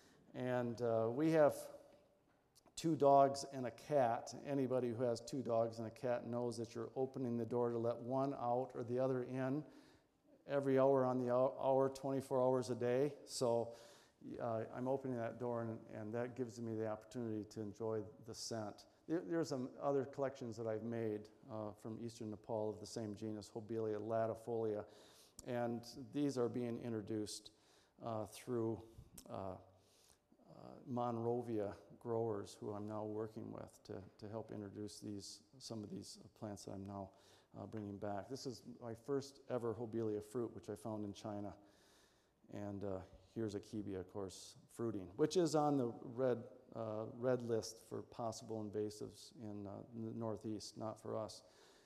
and uh, we have two dogs and a cat. Anybody who has two dogs and a cat knows that you're opening the door to let one out or the other in every hour on the hour, twenty-four hours a day. So uh, I'm opening that door, and, and that gives me the opportunity to enjoy the scent. There, there's some other collections that I've made uh, from eastern Nepal of the same genus, Hobelia latifolia, and these are being introduced uh, through uh, uh, Monrovia growers who I'm now working with to, to help introduce these, some of these plants that I'm now Uh, bringing back. This is my first ever Hobelia fruit, which I found in China. And uh, here's Akebia, of course, fruiting, which is on the red, uh, red list for possible invasives in, uh, in the Northeast, not for us.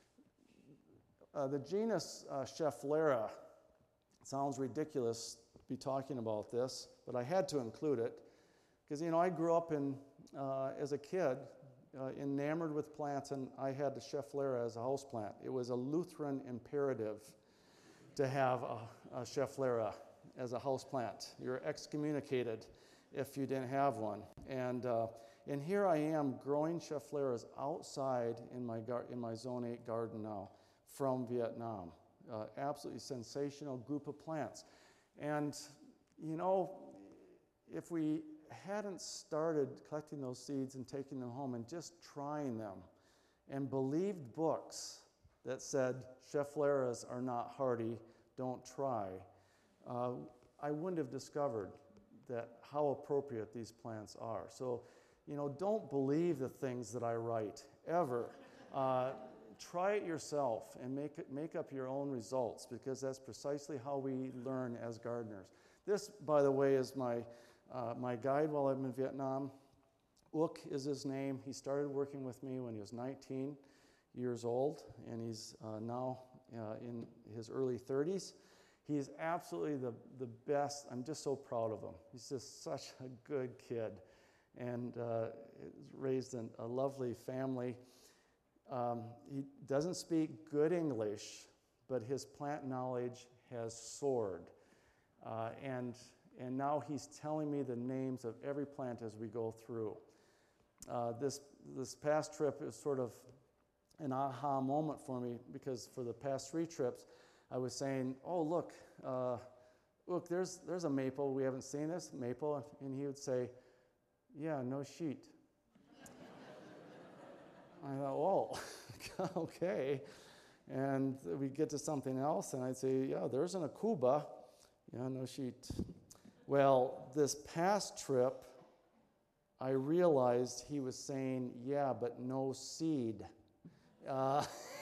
Uh, the genus uh, Schefflera, sounds ridiculous to be talking about this, but I had to include it because, you know, I grew up in, uh, as a kid, Uh, enamored with plants, and I had the Schefflera as a houseplant. It was a Lutheran imperative to have a, a Schefflera as a houseplant. You're excommunicated if you didn't have one. And uh, and here I am growing Scheffleras outside in my gar- in my Zone eight garden now from Vietnam. Uh, absolutely sensational group of plants. And you know, if we hadn't started collecting those seeds and taking them home and just trying them and believed books that said Scheffleras are not hardy, don't try, uh, I wouldn't have discovered that how appropriate these plants are. So, you know, don't believe the things that I write, ever. Uh, try it yourself and make, it, make up your own results, because that's precisely how we learn as gardeners. This, by the way, is my Uh, my guide while I'm in Vietnam. Uk is his name. He started working with me when he was nineteen years old, and he's uh, now uh, in his early thirties. He's absolutely the, the best. I'm just so proud of him. He's just such a good kid, and uh, raised in a lovely family. Um, he doesn't speak good English, but his plant knowledge has soared. Uh, and And now he's telling me the names of every plant as we go through. Uh, this, this past trip is sort of an aha moment for me, because for the past three trips, I was saying, oh, look, uh, look, there's, there's a maple. We haven't seen this maple. And he would say, yeah, no sheet. I thought, oh, okay. And we'd get to something else, and I'd say, yeah, there's an Akuba. Yeah, no sheet. Well, this past trip, I realized he was saying, yeah, but no seed. Uh,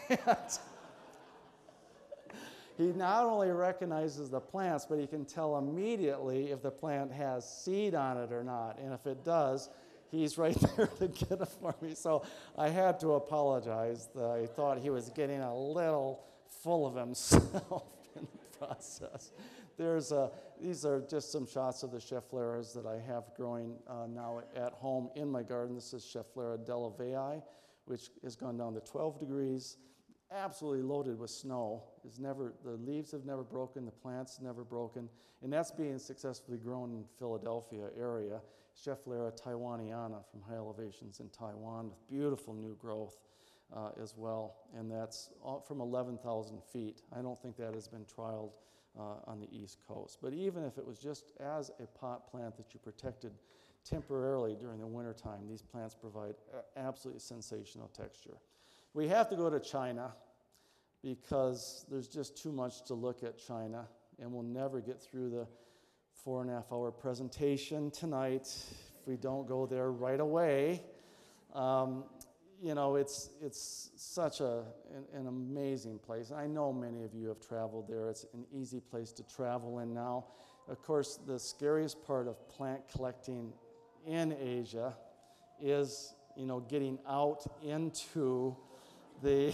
he not only recognizes the plants, but he can tell immediately if the plant has seed on it or not. And if it does, he's right there to get it for me. So I had to apologize. I thought he was getting a little full of himself in the process. There's a, these are just some shots of the Scheffleras that I have growing uh, now at home in my garden. This is Schefflera delavei, which has gone down to twelve degrees, absolutely loaded with snow. It's never, the leaves have never broken, the plants never broken, and that's being successfully grown in Philadelphia area. Schefflera taiwaniana from high elevations in Taiwan with beautiful new growth uh, as well, and that's all from eleven thousand feet. I don't think that has been trialed Uh, on the East Coast. But even if it was just as a pot plant that you protected temporarily during the wintertime, these plants provide a- absolutely sensational texture. We have to go to China because there's just too much to look at China, and we'll never get through the four and a half hour presentation tonight if we don't go there right away. Um, You know, it's it's such a an, an amazing place. I know many of you have traveled there. It's an easy place to travel in now. Of course, the scariest part of plant collecting in Asia is, you know, getting out into the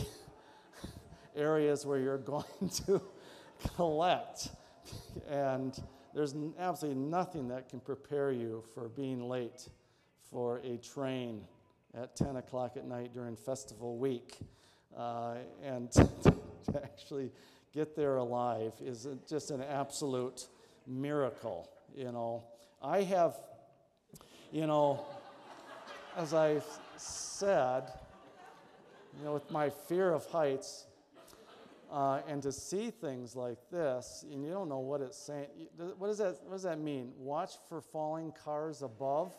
areas where you're going to collect. And there's absolutely nothing that can prepare you for being late for a train at ten o'clock at night during festival week. Uh, and to actually get there alive is just an absolute miracle, you know. I have, you know, as I said, you know, with my fear of heights, uh, and to see things like this, and you don't know what it's saying. What does that, what does that mean? Watch for falling cars above?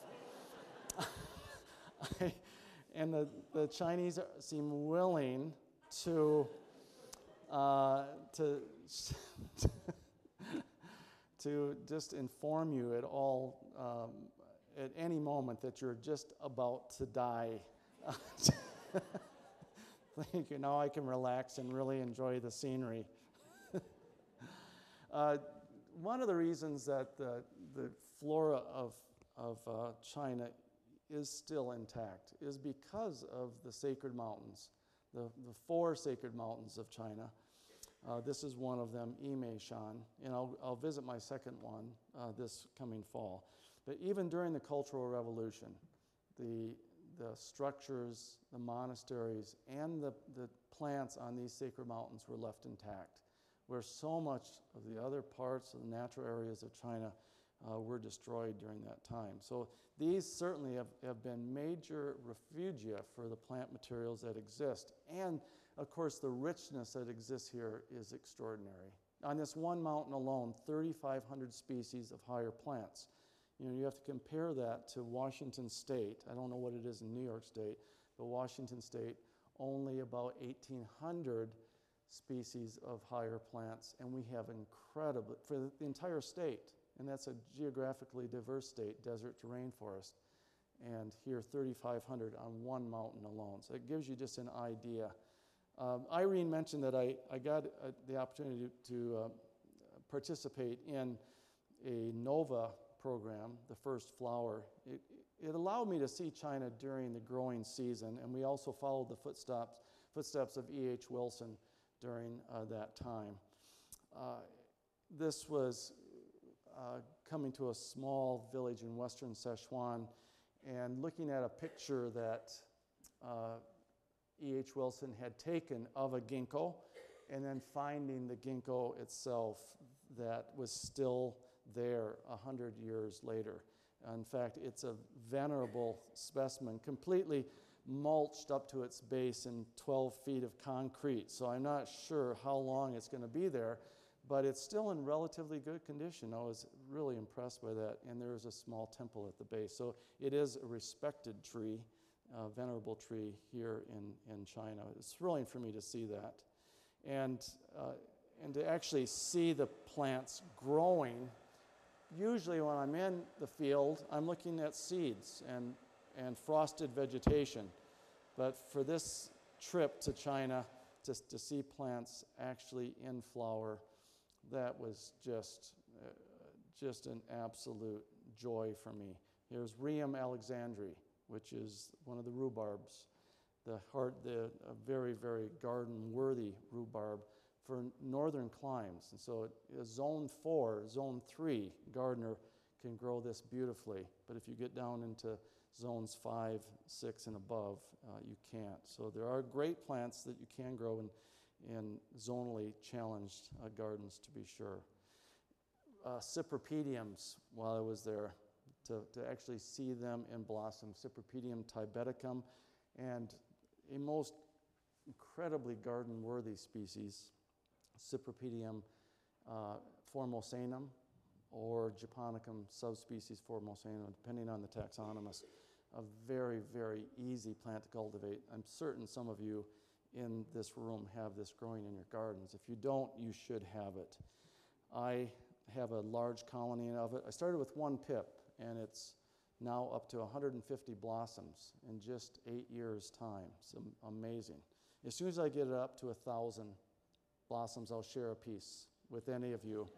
I, and the, the Chinese seem willing to uh, to to just inform you at all um, at any moment that you're just about to die. Thank you. Now I can relax and really enjoy the scenery. uh, one of the reasons that the, the flora of of uh, China is still intact is because of the sacred mountains, the, the four sacred mountains of China. Uh, this is one of them, Yimeishan, and I'll, I'll visit my second one uh, this coming fall. But even during the Cultural Revolution, the, the structures, the monasteries, and the, the plants on these sacred mountains were left intact, where so much of the other parts of the natural areas of China Uh, were destroyed during that time. So these certainly have, have been major refugia for the plant materials that exist. And of course, the richness that exists here is extraordinary. On this one mountain alone, thirty-five hundred species of higher plants. You know, you have to compare that to Washington State. I don't know what it is in New York State, but Washington State, only about eighteen hundred species of higher plants, and we have incredible, for the entire state, and that's a geographically diverse state, desert to rainforest, and here thirty-five hundred on one mountain alone. So it gives you just an idea. Um, Irene mentioned that I, I got uh, the opportunity to, to uh, participate in a NOVA program, the first flower. It, it allowed me to see China during the growing season, and we also followed the footsteps, footsteps of E H Wilson during uh, that time. Uh, this was Uh, coming to a small village in western Sichuan and looking at a picture that uh, E H Wilson had taken of a ginkgo, and then finding the ginkgo itself that was still there a hundred years later. In fact, it's a venerable specimen, completely mulched up to its base in twelve feet of concrete. So I'm not sure how long it's going to be there, but it's still in relatively good condition. I was really impressed by that, and there is a small temple at the base. So it is a respected tree, a venerable tree here in, in China. It's thrilling for me to see that. And, uh, and to actually see the plants growing usually when I'm in the field, I'm looking at seeds and, and frosted vegetation. But for this trip to China, to, to see plants actually in flower, that was just, uh, just an absolute joy for me. Here's Rheum alexandri, which is one of the rhubarbs, the heart, the a very, very garden-worthy rhubarb for northern climes. And so it, zone four, zone three, gardener can grow this beautifully. But if you get down into zones five, six, and above, uh, you can't. So there are great plants that you can grow in, in zonally challenged uh, gardens, to be sure. Uh, Cypripediums, while I was there, to, to actually see them in blossom. Cypripedium tibeticum, and a most incredibly garden-worthy species, Cypripedium uh, formosanum, or Japonicum subspecies formosanum, depending on the taxonomist. A very, very easy plant to cultivate. I'm certain some of you in this room have this growing in your gardens. If you don't, you should have it. I have a large colony of it. I started with one pip, and it's now up to one hundred fifty blossoms in just eight years' time. It's amazing. As soon as I get it up to one thousand blossoms, I'll share a piece with any of you.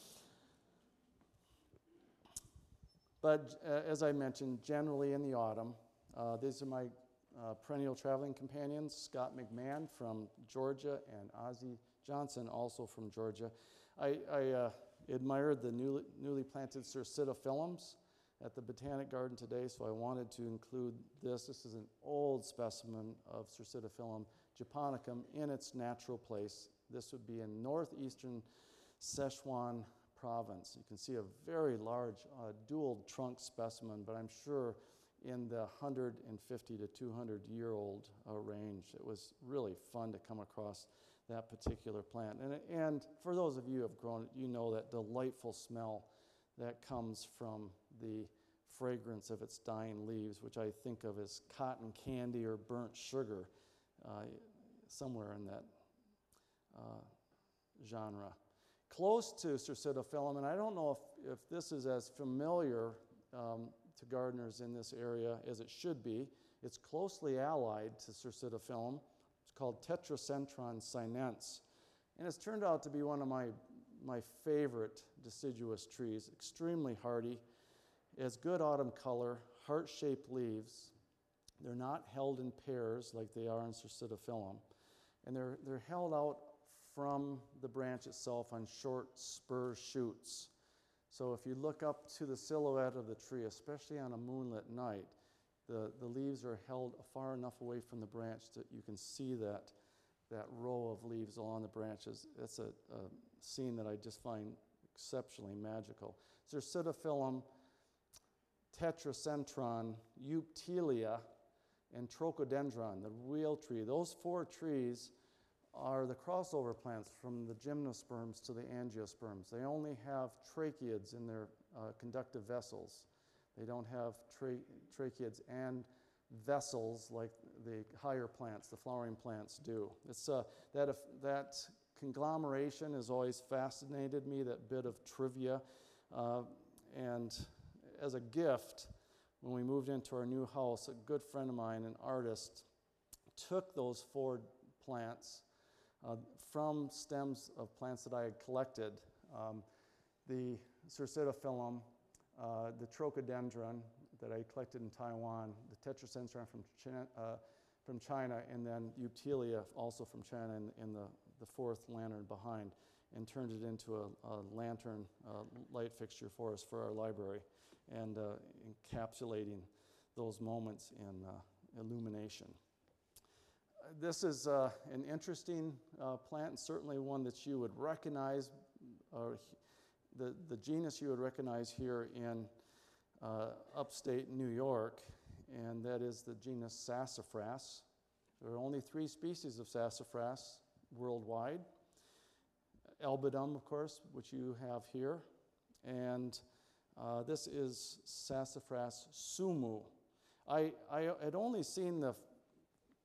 But uh, as I mentioned, generally in the autumn, uh, these are my uh, perennial traveling companions, Scott McMahon from Georgia and Ozzie Johnson, also from Georgia. I, I uh, admired the newly, newly planted Cercitophyllums at the Botanic Garden today, so I wanted to include this. This is an old specimen of Cercitophyllum japonicum in its natural place. This would be in northeastern Sichuan province. You can see a very large uh, dual trunk specimen, but I'm sure in the one hundred fifty to two hundred year old uh, range. It was really fun to come across that particular plant. And, and for those of you who have grown it, you know that delightful smell that comes from the fragrance of its dying leaves, which I think of as cotton candy or burnt sugar, uh, somewhere in that uh, genre. Close to Cercitophyllum, and I don't know if, if this is as familiar um, to gardeners in this area as it should be. It's closely allied to Cercitophyllum. It's called Tetracentron sinense, and it's turned out to be one of my, my favorite deciduous trees, extremely hardy. It has good autumn color, heart-shaped leaves. They're not held in pairs like they are in Cercitophyllum, and they're, they're held out from the branch itself on short spur shoots. So if you look up to the silhouette of the tree, especially on a moonlit night, the, the leaves are held far enough away from the branch that you can see that, that row of leaves along the branches. It's a, a scene that I just find exceptionally magical. Cercitophyllum, Tetracentron, Eutelia, and Trochodendron, the real tree. Those four trees are the crossover plants from the gymnosperms to the angiosperms. They only have tracheids in their uh, conductive vessels. They don't have tra tracheids and vessels like the higher plants, the flowering plants do. It's uh, that, if, that conglomeration has always fascinated me, that bit of trivia. Uh, and as a gift, when we moved into our new house, a good friend of mine, an artist, took those four plants Uh, from stems of plants that I had collected, um, the Cercitophyllum, uh, the Trochodendron that I collected in Taiwan, the Tetracentron from China, uh, from China, and then Eutelia also from China in, in the, the fourth lantern behind, and turned it into a, a lantern uh, light fixture for us for our library, and uh, encapsulating those moments in uh, illumination. This is uh, an interesting uh, plant, and certainly one that you would recognize, or the, the genus you would recognize here in uh, upstate New York, and that is the genus Sassafras. There are only three species of sassafras worldwide. Albidum, of course, which you have here, and uh, this is Sassafras sumu. I, I had only seen the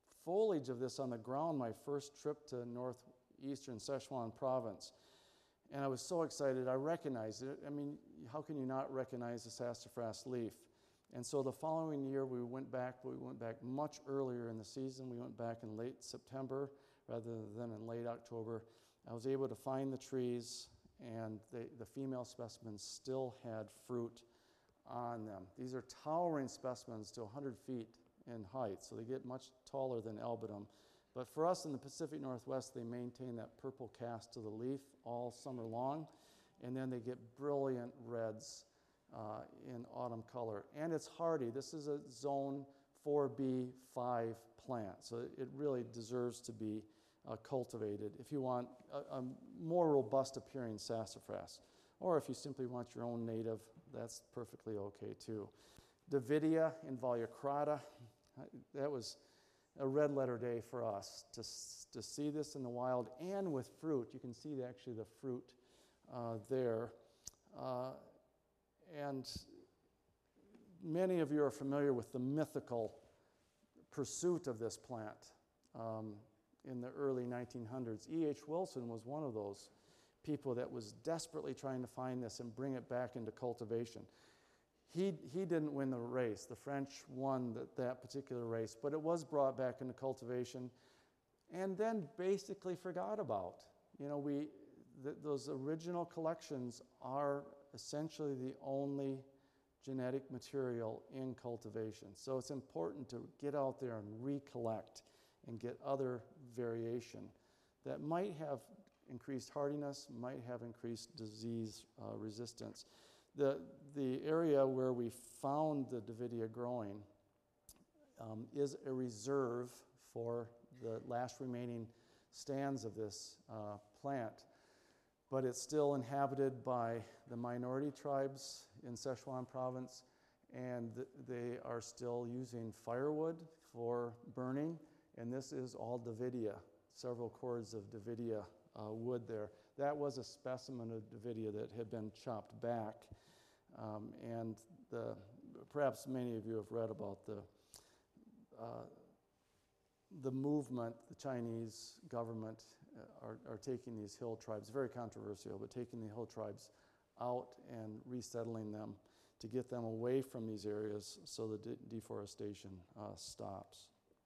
foliage of this on the ground my first trip to northeastern Sichuan province. And I was so excited, I recognized it. I mean, how can you not recognize the sassafras leaf? And so the following year we went back, but we went back much earlier in the season. We went back in late September rather than in late October. I was able to find the trees, and they, the female specimens still had fruit on them. These are towering specimens to one hundred feet in height, so they get much taller than albidum. But for us in the Pacific Northwest, they maintain that purple cast to the leaf all summer long, and then they get brilliant reds uh, in autumn color. And it's hardy. This is a zone four B five plant, so it really deserves to be uh, cultivated if you want a, a more robust appearing sassafras. Or if you simply want your own native, that's perfectly okay too. Davidia involucrata, that was a red letter day for us to, to see this in the wild and with fruit. You can see the, actually the fruit uh, there. Uh, and many of you are familiar with the mythical pursuit of this plant um, in the early nineteen hundreds. E H Wilson was one of those people that was desperately trying to find this and bring it back into cultivation. He, he didn't win the race. The French won the, that particular race, but it was brought back into cultivation and then basically forgot about. You know, we, th- those original collections are essentially the only genetic material in cultivation. So it's important to get out there and recollect and get other variation that might have increased hardiness, might have increased disease uh, resistance. The, the area where we found the Davidia growing um, is a reserve for the last remaining stands of this uh, plant, but it's still inhabited by the minority tribes in Sichuan province, and th- they are still using firewood for burning, and this is all Davidia, several cords of Davidia uh, wood there. That was a specimen of Davidia that had been chopped back. Um, and the, perhaps many of you have read about the, uh, the movement, the Chinese government uh, are, are taking these hill tribes, very controversial, but taking the hill tribes out and resettling them to get them away from these areas so the de- deforestation uh, stops.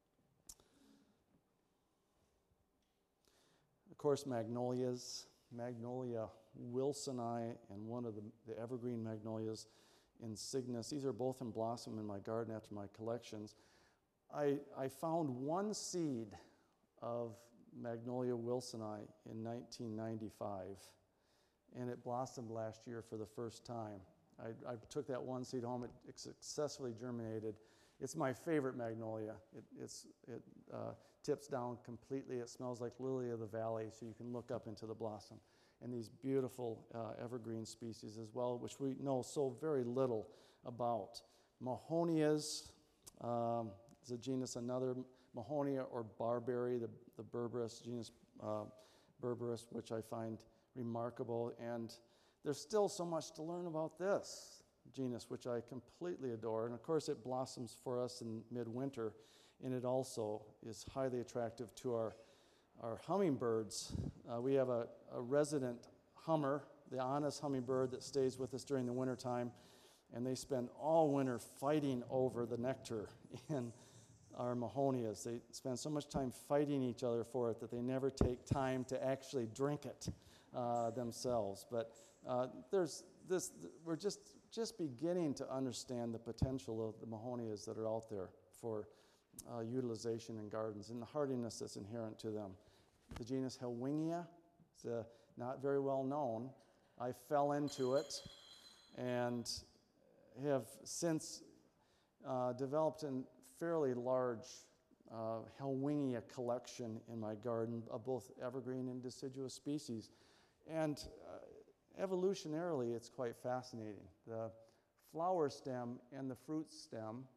Of course, magnolias, Magnolia wilsoni, and one of the, the evergreen magnolias, Insignis. These are both in blossom in my garden after my collections. I, I found one seed of Magnolia wilsoni in nineteen ninety-five, and it blossomed last year for the first time. I, I took that one seed home. It, it successfully germinated. It's my favorite magnolia. It, it's, it uh, tips down completely. It smells like lily of the valley, so you can look up into the blossom. And these beautiful uh, evergreen species as well, which we know so very little about. Mahonias um, is a genus, another Mahonia or barberry, the, the Berberis, genus uh, Berberis, which I find remarkable. And there's still so much to learn about this genus, which I completely adore. And of course, it blossoms for us in midwinter, and it also is highly attractive to our Our hummingbirds. Uh, we have a, a resident hummer, the honest hummingbird that stays with us during the wintertime, and they spend all winter fighting over the nectar in our Mahonias. They spend so much time fighting each other for it that they never take time to actually drink it uh, themselves. But uh, there's this, we're just, just beginning to understand the potential of the Mahonias that are out there for Uh, utilization in gardens and the hardiness that's inherent to them. The genus Helwingia is uh, not very well known. I fell into it and have since uh, developed a fairly large uh, Helwingia collection in my garden of both evergreen and deciduous species. And uh, evolutionarily, it's quite fascinating. The flower stem and the fruit stem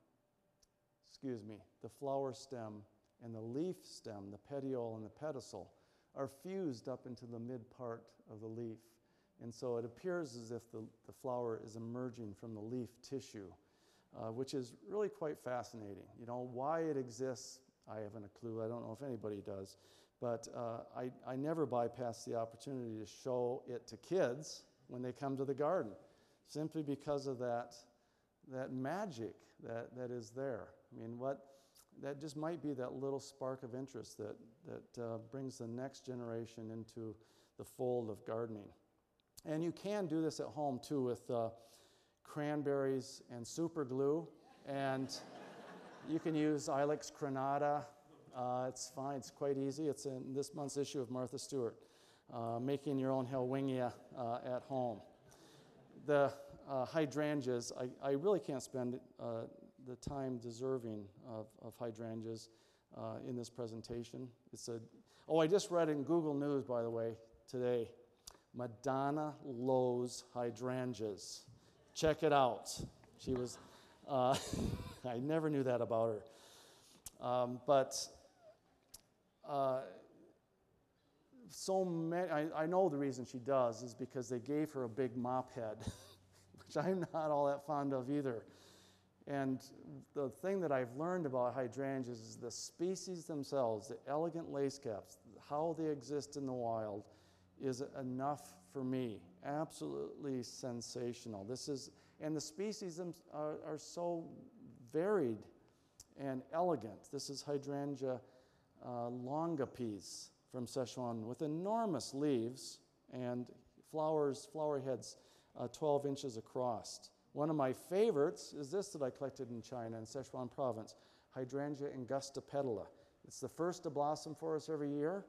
excuse me, the flower stem and the leaf stem, the petiole and the pedicel, are fused up into the mid part of the leaf. And so it appears as if the, the flower is emerging from the leaf tissue, uh, which is really quite fascinating. You know, why it exists, I haven't a clue. I don't know if anybody does. But uh, I, I never bypass the opportunity to show it to kids when they come to the garden, simply because of that, that magic that, that is there. I mean, what that just might be that little spark of interest that, that uh, brings the next generation into the fold of gardening. And you can do this at home too with uh, cranberries and super glue, and you can use Ilex crenata. Uh, it's fine, it's quite easy. It's in this month's issue of Martha Stewart, uh, making your own Helwingia uh, at home. The uh, hydrangeas, I, I really can't spend uh, the time deserving of, of hydrangeas uh, in this presentation. It's a, oh, I just read in Google News, by the way, today, Madonna Lowe's hydrangeas. Check it out. She was, uh, I never knew that about her. Um, but uh, so many, I, I know the reason she does is because they gave her a big mop head, which I'm not all that fond of either. And the thing that I've learned about hydrangeas is the species themselves, the elegant lace caps, how they exist in the wild, is enough for me. Absolutely sensational. This is, and the species are, are so varied and elegant. This is hydrangea uh, longipes from Sichuan with enormous leaves and flowers, flower heads uh, twelve inches across. One of my favorites is this that I collected in China, in Sichuan province, Hydrangea angustipetala. It's the first to blossom for us every year.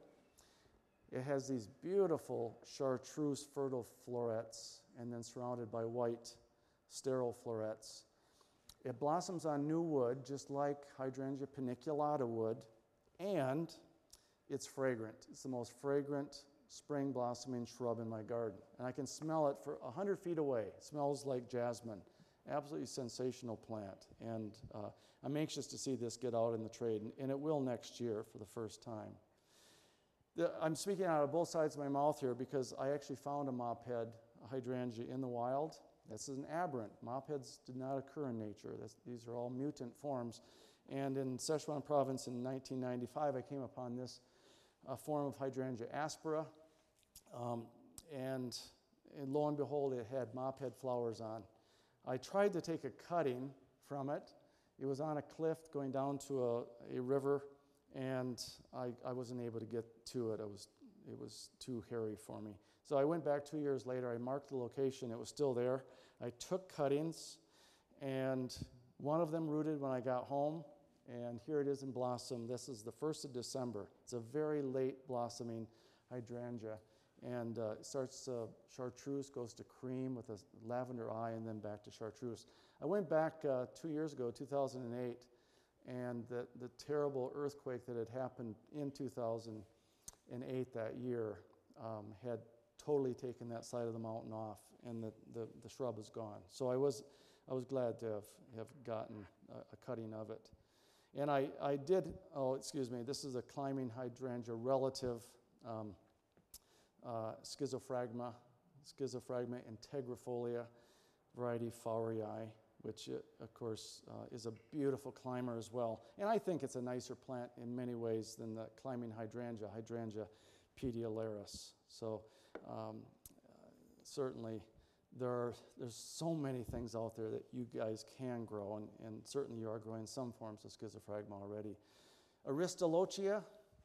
It has these beautiful chartreuse fertile florets and then surrounded by white sterile florets. It blossoms on new wood, just like Hydrangea paniculata would, and it's fragrant. It's the most fragrant spring blossoming shrub in my garden. And I can smell it for one hundred feet away. It smells like jasmine. Absolutely sensational plant. And uh, I'm anxious to see this get out in the trade, and, and it will next year for the first time. The, I'm speaking out of both sides of my mouth here because I actually found a mophead, a hydrangea, in the wild. This is an aberrant. Mopheads do not occur in nature. This, these are all mutant forms. And in Sichuan province in nineteen ninety-five, I came upon this uh, form of Hydrangea aspera. Um, and, and lo and behold, it had mophead flowers on. I tried to take a cutting from it. It was on a cliff going down to a, a river, and I, I wasn't able to get to it. It was, it was too hairy for me. So I went back two years later. I marked the location. It was still there. I took cuttings, and one of them rooted when I got home, and here it is in blossom. This is the first of December. It's a very late blossoming hydrangea. And uh, it starts uh, chartreuse, goes to cream with a lavender eye, and then back to chartreuse. I went back uh, two years ago, two thousand eight, and the, the terrible earthquake that had happened in two thousand eight that year um, had totally taken that side of the mountain off, and the, the, the shrub is gone. So I was, I was glad to have, have gotten a, a cutting of it. And I, I did, oh, excuse me, this is a climbing hydrangea relative um, Uh, schizophragma, schizophragma integrifolia, variety Fowleri, which uh, of course uh, is a beautiful climber as well. And I think it's a nicer plant in many ways than the climbing hydrangea, Hydrangea petiolaris. So um, uh, certainly there are, there's so many things out there that you guys can grow, and, and certainly you are growing some forms of schizophragma already. Aristolochia.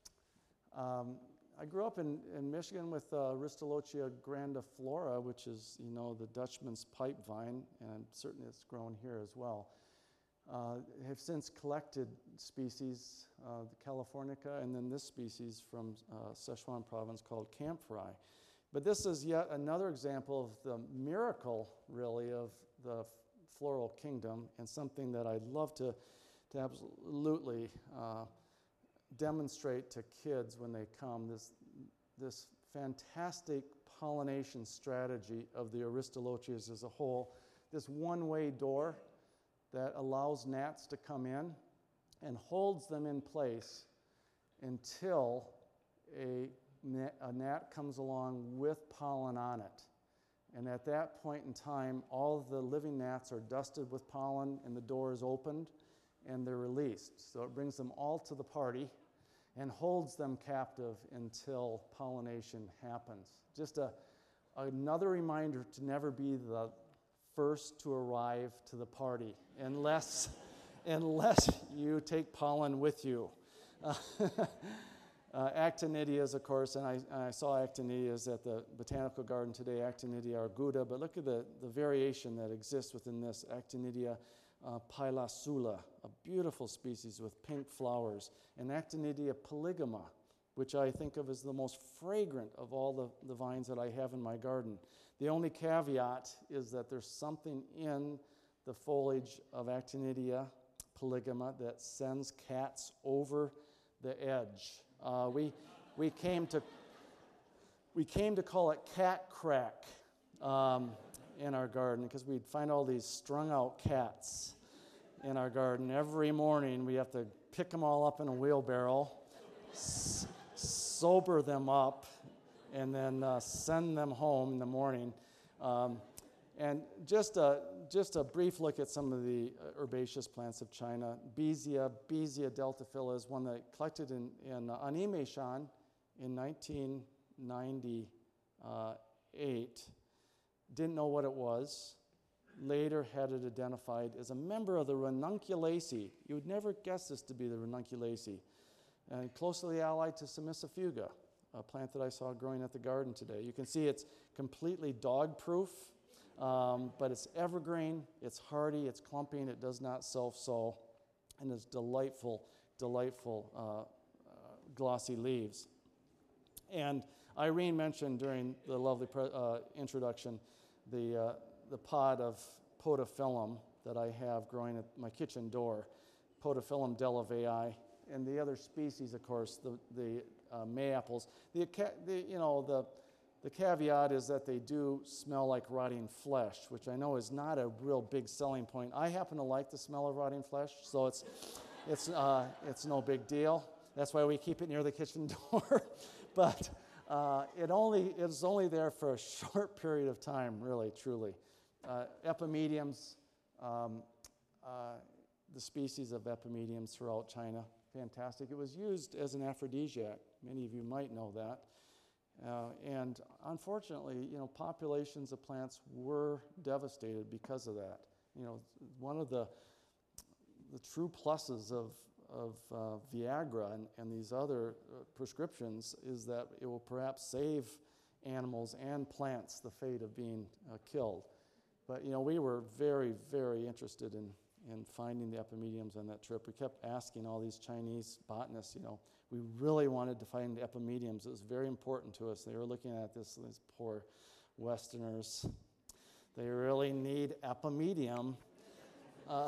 Um, I grew up in, in Michigan with uh, Aristolochia grandiflora, which is, you know, the Dutchman's pipe vine, and certainly it's grown here as well. Uh, have since collected species, uh, the Californica, and then this species from uh, Sichuan province called camphori. But this is yet another example of the miracle, really, of the floral kingdom, and something that I'd love to, to absolutely uh, demonstrate to kids when they come, this, this fantastic pollination strategy of the Aristolochias as a whole, this one-way door that allows gnats to come in and holds them in place until a, a gnat comes along with pollen on it. And at that point in time, all of the living gnats are dusted with pollen, and the door is opened, and they're released. So it brings them all to the party, and holds them captive until pollination happens. Just a, another reminder to never be the first to arrive to the party, unless, unless you take pollen with you. Uh, uh, actinidias, of course, and I, and I saw actinidias at the Botanical Garden today, Actinidia arguda, but look at the, the variation that exists within this Actinidia uh, pilosula, a beautiful species with pink flowers, and Actinidia polygama, which I think of as the most fragrant of all the, the vines that I have in my garden. The only caveat is that there's something in the foliage of Actinidia polygama that sends cats over the edge. Uh, we, we, came to, we came to call it cat crack um, in our garden because we'd find all these strung out cats in our garden. Every morning we have to pick them all up in a wheelbarrow, s- sober them up, and then uh, send them home in the morning. Um, and just a, just a brief look at some of the uh, herbaceous plants of China. Beesia, Beesia deltaphylla is one that I collected in, in uh, Animation in nineteen ninety-eight. Didn't know what it was. Later had it identified as a member of the Ranunculaceae. You would never guess this to be the Ranunculaceae. And closely allied to Simisofuga, a plant that I saw growing at the garden today. You can see it's completely dog-proof, um, but it's evergreen, it's hardy, it's clumping, it does not self-sow, and it's delightful, delightful uh, uh, glossy leaves. And Irene mentioned during the lovely pre- uh, introduction the, uh, the pod of Podophyllum that I have growing at my kitchen door, Podophyllum delavei, and the other species, of course, the, the uh, Mayapples. The, the, you know, the, the caveat is that they do smell like rotting flesh, which I know is not a real big selling point. I happen to like the smell of rotting flesh, so it's, it's, uh, it's no big deal. That's why we keep it near the kitchen door. But uh, it only, it's only there for a short period of time, really, truly. Uh, epimediums, um, uh, the species of epimediums throughout China, fantastic. It was used as an aphrodisiac. Many of you might know that. Uh, and unfortunately, you know, populations of plants were devastated because of that. You know, one of the the true pluses of of uh, Viagra and, and these other uh, prescriptions is that it will perhaps save animals and plants the fate of being uh, killed. But you know, we were very, very interested in in finding the epimediums on that trip. We kept asking all these Chinese botanists, you know, we really wanted to find epimediums. It was very important to us. They were looking at this, these poor Westerners. They really need epimedium. Uh,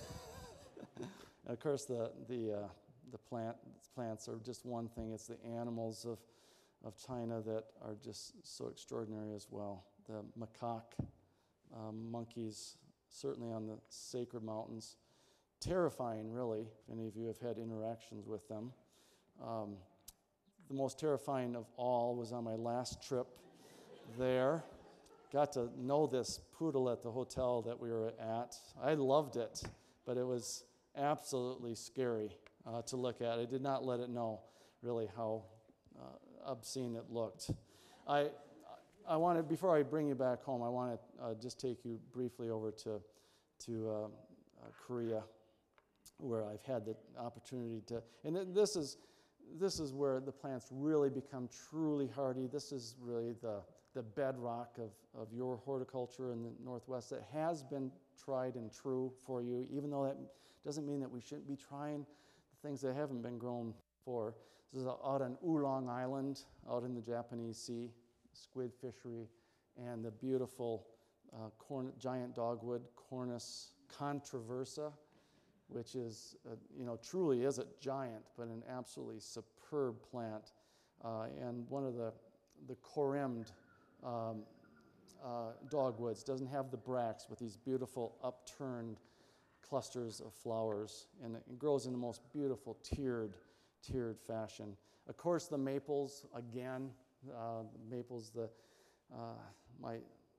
of course, the the uh, the plant plants are just one thing. It's the animals of of China that are just so extraordinary as well. The macaque um, monkeys, certainly on the sacred mountains. Terrifying, really, if any of you have had interactions with them. Um, the most terrifying of all was on my last trip there. Got to know this poodle at the hotel that we were at. I loved it, but it was absolutely scary uh, to look at. I did not let it know, really, how uh, obscene it looked. I I wanted, before I bring you back home, I want to uh, just take you briefly over to, to uh, uh, Korea, where I've had the opportunity to, and th- this is this is where the plants really become truly hardy. This is really the, the bedrock of, of your horticulture in the Northwest that has been tried and true for you, even though that doesn't mean that we shouldn't be trying the things that haven't been grown for. This is out on Oolong Island, out in the Japanese Sea, squid fishery, and the beautiful uh, corn, giant dogwood, Cornus controversa, which is, uh, you know, truly is a giant, but an absolutely superb plant. Uh, and one of the, the corimmed um, uh, dogwoods doesn't have the bracts with these beautiful upturned clusters of flowers, and it grows in the most beautiful tiered, tiered fashion. Of course, the maples, again, uh, maples, the uh, my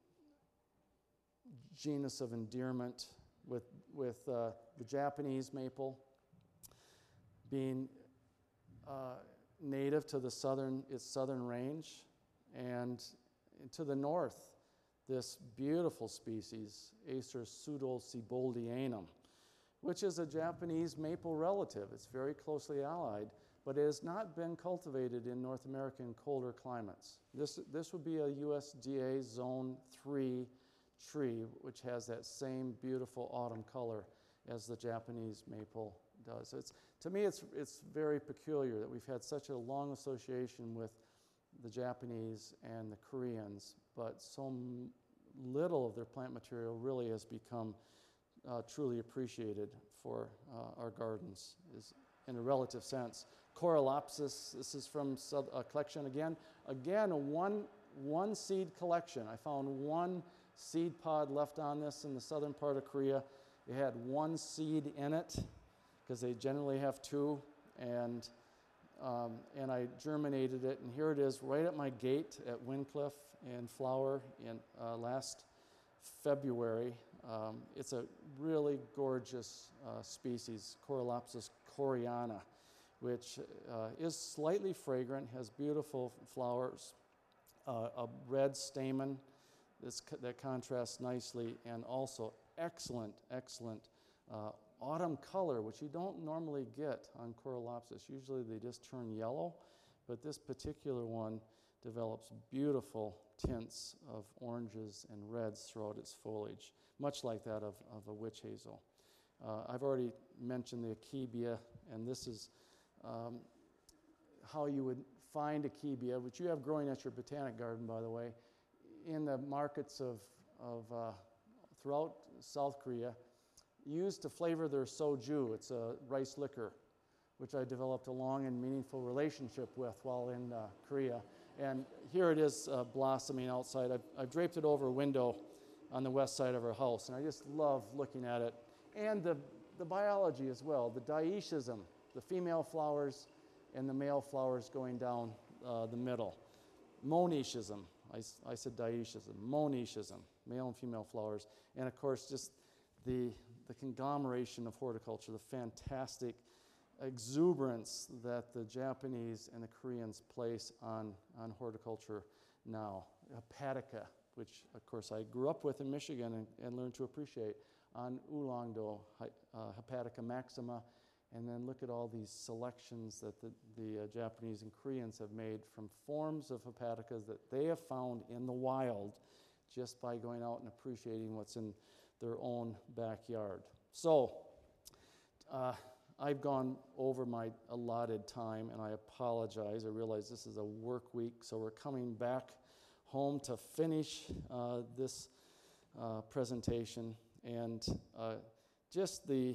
genus of endearment with with uh, the Japanese maple being uh, native to the southern, its southern range, and to the north, this beautiful species, Acer pseudosiboldianum, which is a Japanese maple relative. It's very closely allied, but it has not been cultivated in North America in colder climates. This, this would be a U S D A Zone three tree, which has that same beautiful autumn color as the Japanese maple does. It's, to me, it's, it's very peculiar that we've had such a long association with the Japanese and the Koreans, but so m- little of their plant material really has become uh, truly appreciated for uh, our gardens, is in a relative sense. Coralopsis, this is from sub, a collection again. Again, a one, one seed collection. I found one seed pod left on this in the southern part of Korea. It had one seed in it, because they generally have two, and Um, and I germinated it, and here it is right at my gate at Wincliffe in flower in uh, last February. Um, it's a really gorgeous uh, species, Coralopsis coreana, which uh, is slightly fragrant, has beautiful flowers, uh, a red stamen that's, that contrasts nicely, and also excellent, excellent uh, autumn color, which you don't normally get on Coralopsis. Usually they just turn yellow, but this particular one develops beautiful tints of oranges and reds throughout its foliage, much like that of, of a witch hazel. Uh, I've already mentioned the Akebia, and this is um, how you would find Akebia, which you have growing at your botanic garden, by the way, in the markets of, of uh, throughout South Korea, used to flavor their soju. It's a rice liquor, which I developed a long and meaningful relationship with while in uh, Korea. And here it is uh, blossoming outside. I've, I've draped it over a window on the west side of our house, and I just love looking at it. And the, the biology as well, the dioecium, the female flowers and the male flowers going down uh, the middle. Monoecium, I, I said dioecium, monoecium, male and female flowers. And of course, just the the conglomeration of horticulture, the fantastic exuberance that the Japanese and the Koreans place on, on horticulture now. Hepatica, which of course I grew up with in Michigan and, and learned to appreciate, on Oolong-do, uh, Hepatica maxima, and then look at all these selections that the, the uh, Japanese and Koreans have made from forms of hepaticas that they have found in the wild just by going out and appreciating what's in their own backyard. So, uh, I've gone over my allotted time, and I apologize. I realize this is a work week, so we're coming back home to finish uh, this uh, presentation. And uh, just the,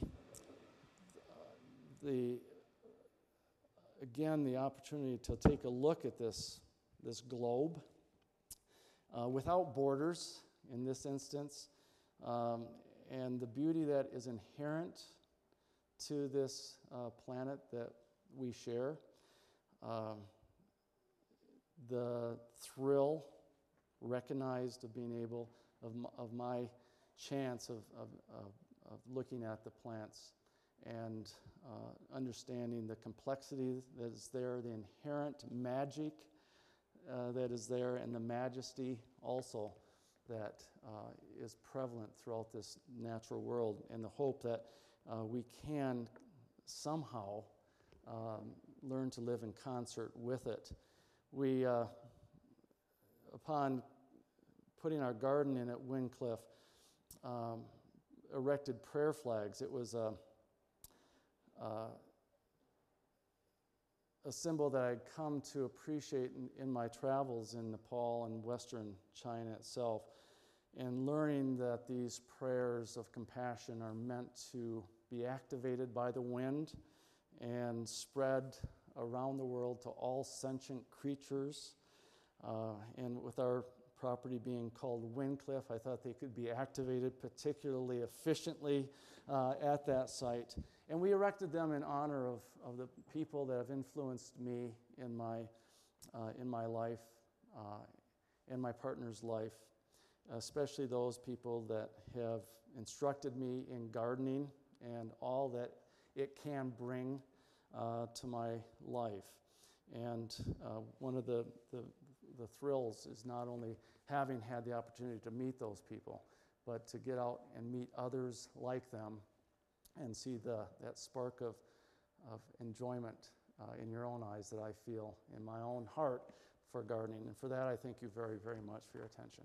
the, again, the opportunity to take a look at this, this globe uh, without borders in this instance. Um, and the beauty that is inherent to this uh, planet that we share. Um, the thrill recognized of being able, of, m- of my chance of, of, of, of looking at the plants and uh, understanding the complexity that is there, the inherent magic uh, that is there, and the majesty also that uh, is prevalent throughout this natural world, and the hope that uh, we can somehow um, learn to live in concert with it. We, uh, upon putting our garden in at Wincliffe, um, erected prayer flags. It was a, uh, a symbol that I'd come to appreciate in, in my travels in Nepal and Western China itself, and learning that these prayers of compassion are meant to be activated by the wind and spread around the world to all sentient creatures. Uh, and with our property being called Wincliffe, I thought they could be activated particularly efficiently uh, at that site. And we erected them in honor of, of the people that have influenced me in my, uh, in my life uh, and my partner's life, especially those people that have instructed me in gardening and all that it can bring uh, to my life. And uh, one of the, the, the thrills is not only having had the opportunity to meet those people, but to get out and meet others like them and see the, that spark of, of enjoyment uh, in your own eyes that I feel in my own heart for gardening. And for that, I thank you very, very much for your attention.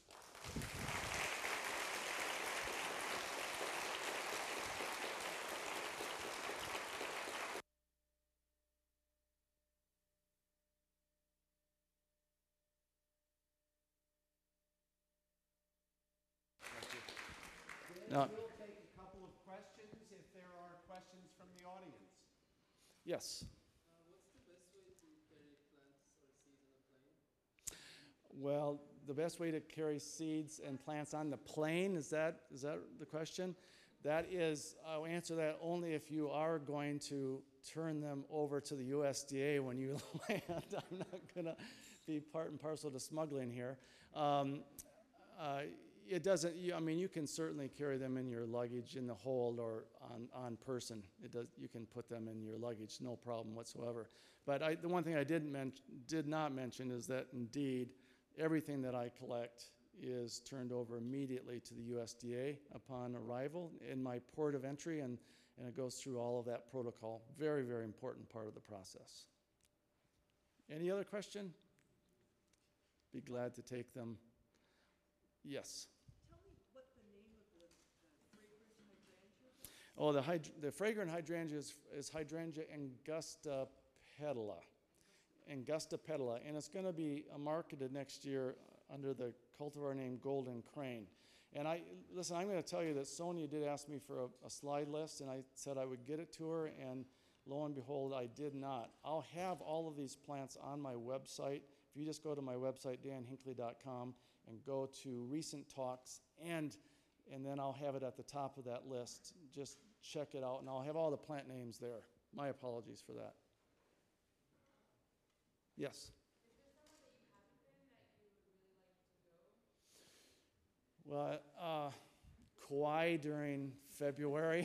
Now, we'll take a couple of questions if there are questions from the audience. Yes. Uh, what's the best way to carry plants or seeds on a plane? Well, the best way to carry seeds and plants on the plane, is that is that the question? That is, I'll answer that only if you are going to turn them over to the U S D A when you land. I'm not going to be part and parcel to smuggling here. Um, uh, It doesn't, you, I mean, you can certainly carry them in your luggage in the hold or on, on person. It does, you can put them in your luggage, no problem whatsoever. But I, the one thing I didn't men- did not mention is that indeed everything that I collect is turned over immediately to the U S D A upon arrival in my port of entry, and, and it goes through all of that protocol. Very, very important part of the process. Any other question? Be glad to take them. Yes. Oh, the, hyd- the fragrant hydrangea is, is Hydrangea Angusta petala. Angusta petala. And it's going to be uh, marketed next year under the cultivar name Golden Crane. And I, listen, I'm going to tell you that Sonia did ask me for a, a slide list, and I said I would get it to her, and lo and behold, I did not. I'll have all of these plants on my website. If you just go to my website, dan hinckley dot com, and go to recent talks, and and then I'll have it at the top of that list. Just check it out, and I'll have all the plant names there. My apologies for that. Yes? Is there somewhere that you haven't been that you would really like to go? Well, uh, Kauai during February.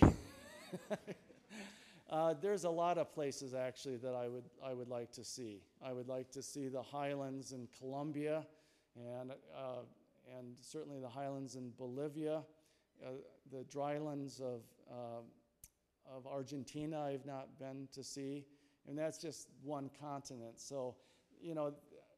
uh, there's a lot of places, actually, that I would, I would like to see. I would like to see the highlands in Colombia, and, uh, and certainly the highlands in Bolivia. Uh, the drylands of, uh, of Argentina I've not been to see, and that's just one continent. So, you know,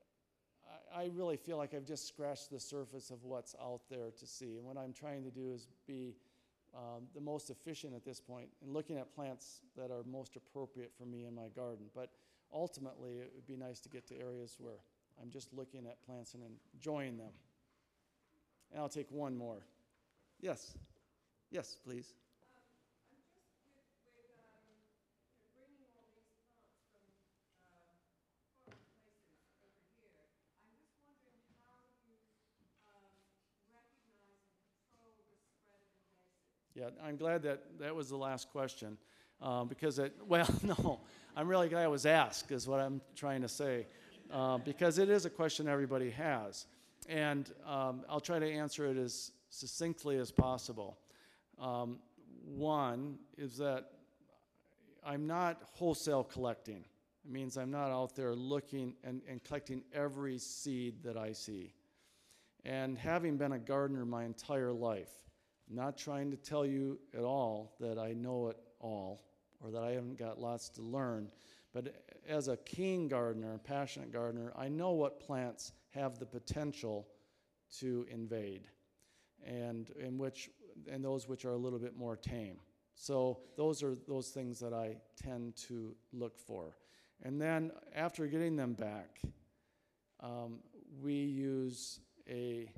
I, I really feel like I've just scratched the surface of what's out there to see, and what I'm trying to do is be um, the most efficient at this point in looking at plants that are most appropriate for me in my garden. But ultimately, it would be nice to get to areas where I'm just looking at plants and enjoying them. And I'll take one more. Yes. Yes, please. Um, I'm just with, with um, you know, bringing all these plants from uh, foreign places over here. I'm just wondering how you um, recognize and control the spread of invasives. Yeah, I'm glad that that was the last question, uh, because it, well, no, I'm really glad it was asked, is what I'm trying to say, uh, because it is a question everybody has. And um, I'll try to answer it as succinctly as possible. Um, one is that I'm not wholesale collecting. It means I'm not out there looking and, and collecting every seed that I see. And having been a gardener my entire life, I'm not trying to tell you at all that I know it all or that I haven't got lots to learn, but as a keen gardener, a passionate gardener, I know what plants have the potential to invade, and in which and those which are a little bit more tame. So those are those things that I tend to look for. And then after getting them back, um, we use a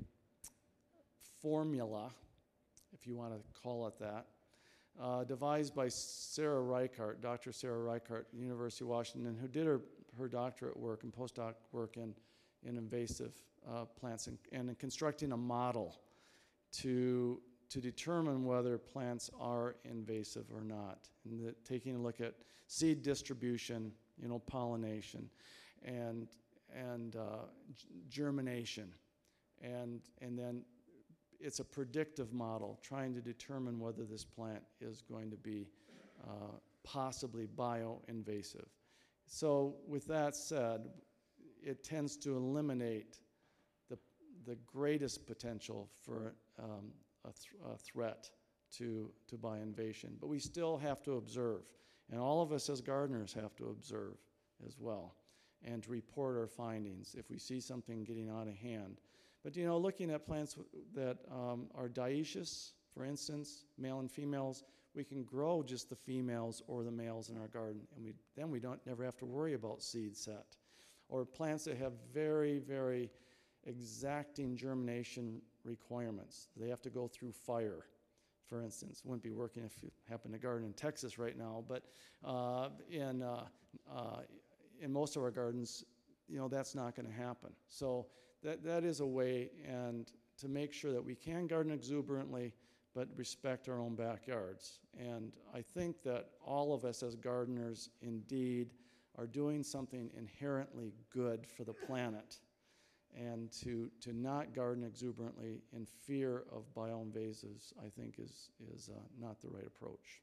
formula, if you want to call it that, uh, devised by Sarah Reichart, Doctor Sarah Reichart, University of Washington, who did her, her doctorate work and postdoc work in, in invasive uh, plants and, and in constructing a model to, to determine whether plants are invasive or not, and the, taking a look at seed distribution, you know, pollination, and, and uh, g- germination, and, and then it's a predictive model trying to determine whether this plant is going to be uh, possibly bioinvasive. So with that said, it tends to eliminate the, the greatest potential for um, a, th a threat to, to bioinvasion. But we still have to observe, and all of us as gardeners have to observe as well, and to report our findings if we see something getting out of hand. But you know, looking at plants that um, are dioecious, for instance, male and females, we can grow just the females or the males in our garden, and we, then we don't never have to worry about seed set. Or plants that have very, very exacting germination requirements. They have to go through fire, for instance. Wouldn't be working if you happen to garden in Texas right now, but uh, in, uh, uh, in most of our gardens, you know, that's not going to happen. So that, that is a way and to make sure that we can garden exuberantly, but respect our own backyards. And I think that all of us as gardeners indeed are doing something inherently good for the planet. And to, to not garden exuberantly in fear of bioinvasives, I think is, is uh, not the right approach.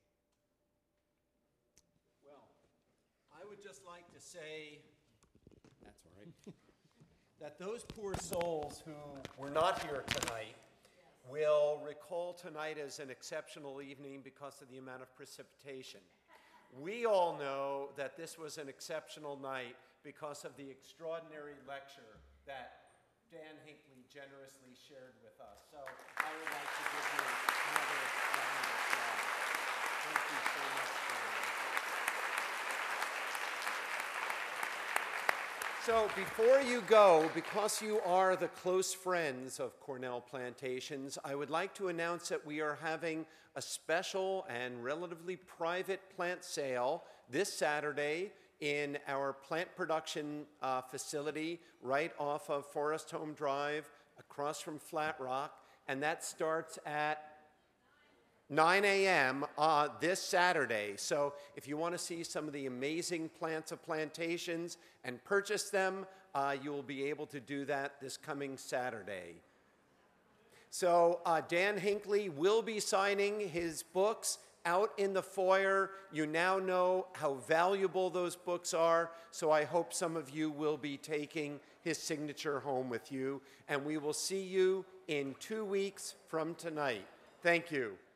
Well, I would just like to say, that's all right, that those poor souls who were not here tonight will recall tonight as an exceptional evening because of the amount of precipitation. We all know that this was an exceptional night because of the extraordinary lecture that Dan Hinckley generously shared with us. So I would like to give you another round of applause. Thank you so much, Dan. So before you go, because you are the close friends of Cornell Plantations, I would like to announce that we are having a special and relatively private plant sale this Saturday in our plant production uh, facility right off of Forest Home Drive across from Flat Rock, and that starts at nine A M Uh, this Saturday. So if you want to see some of the amazing plants of plantations and purchase them, uh, you will be able to do that this coming Saturday. So uh, Dan Hinckley will be signing his books out in the foyer. You now know how valuable those books are, so I hope some of you will be taking his signature home with you, and we will see you in two weeks from tonight. Thank you.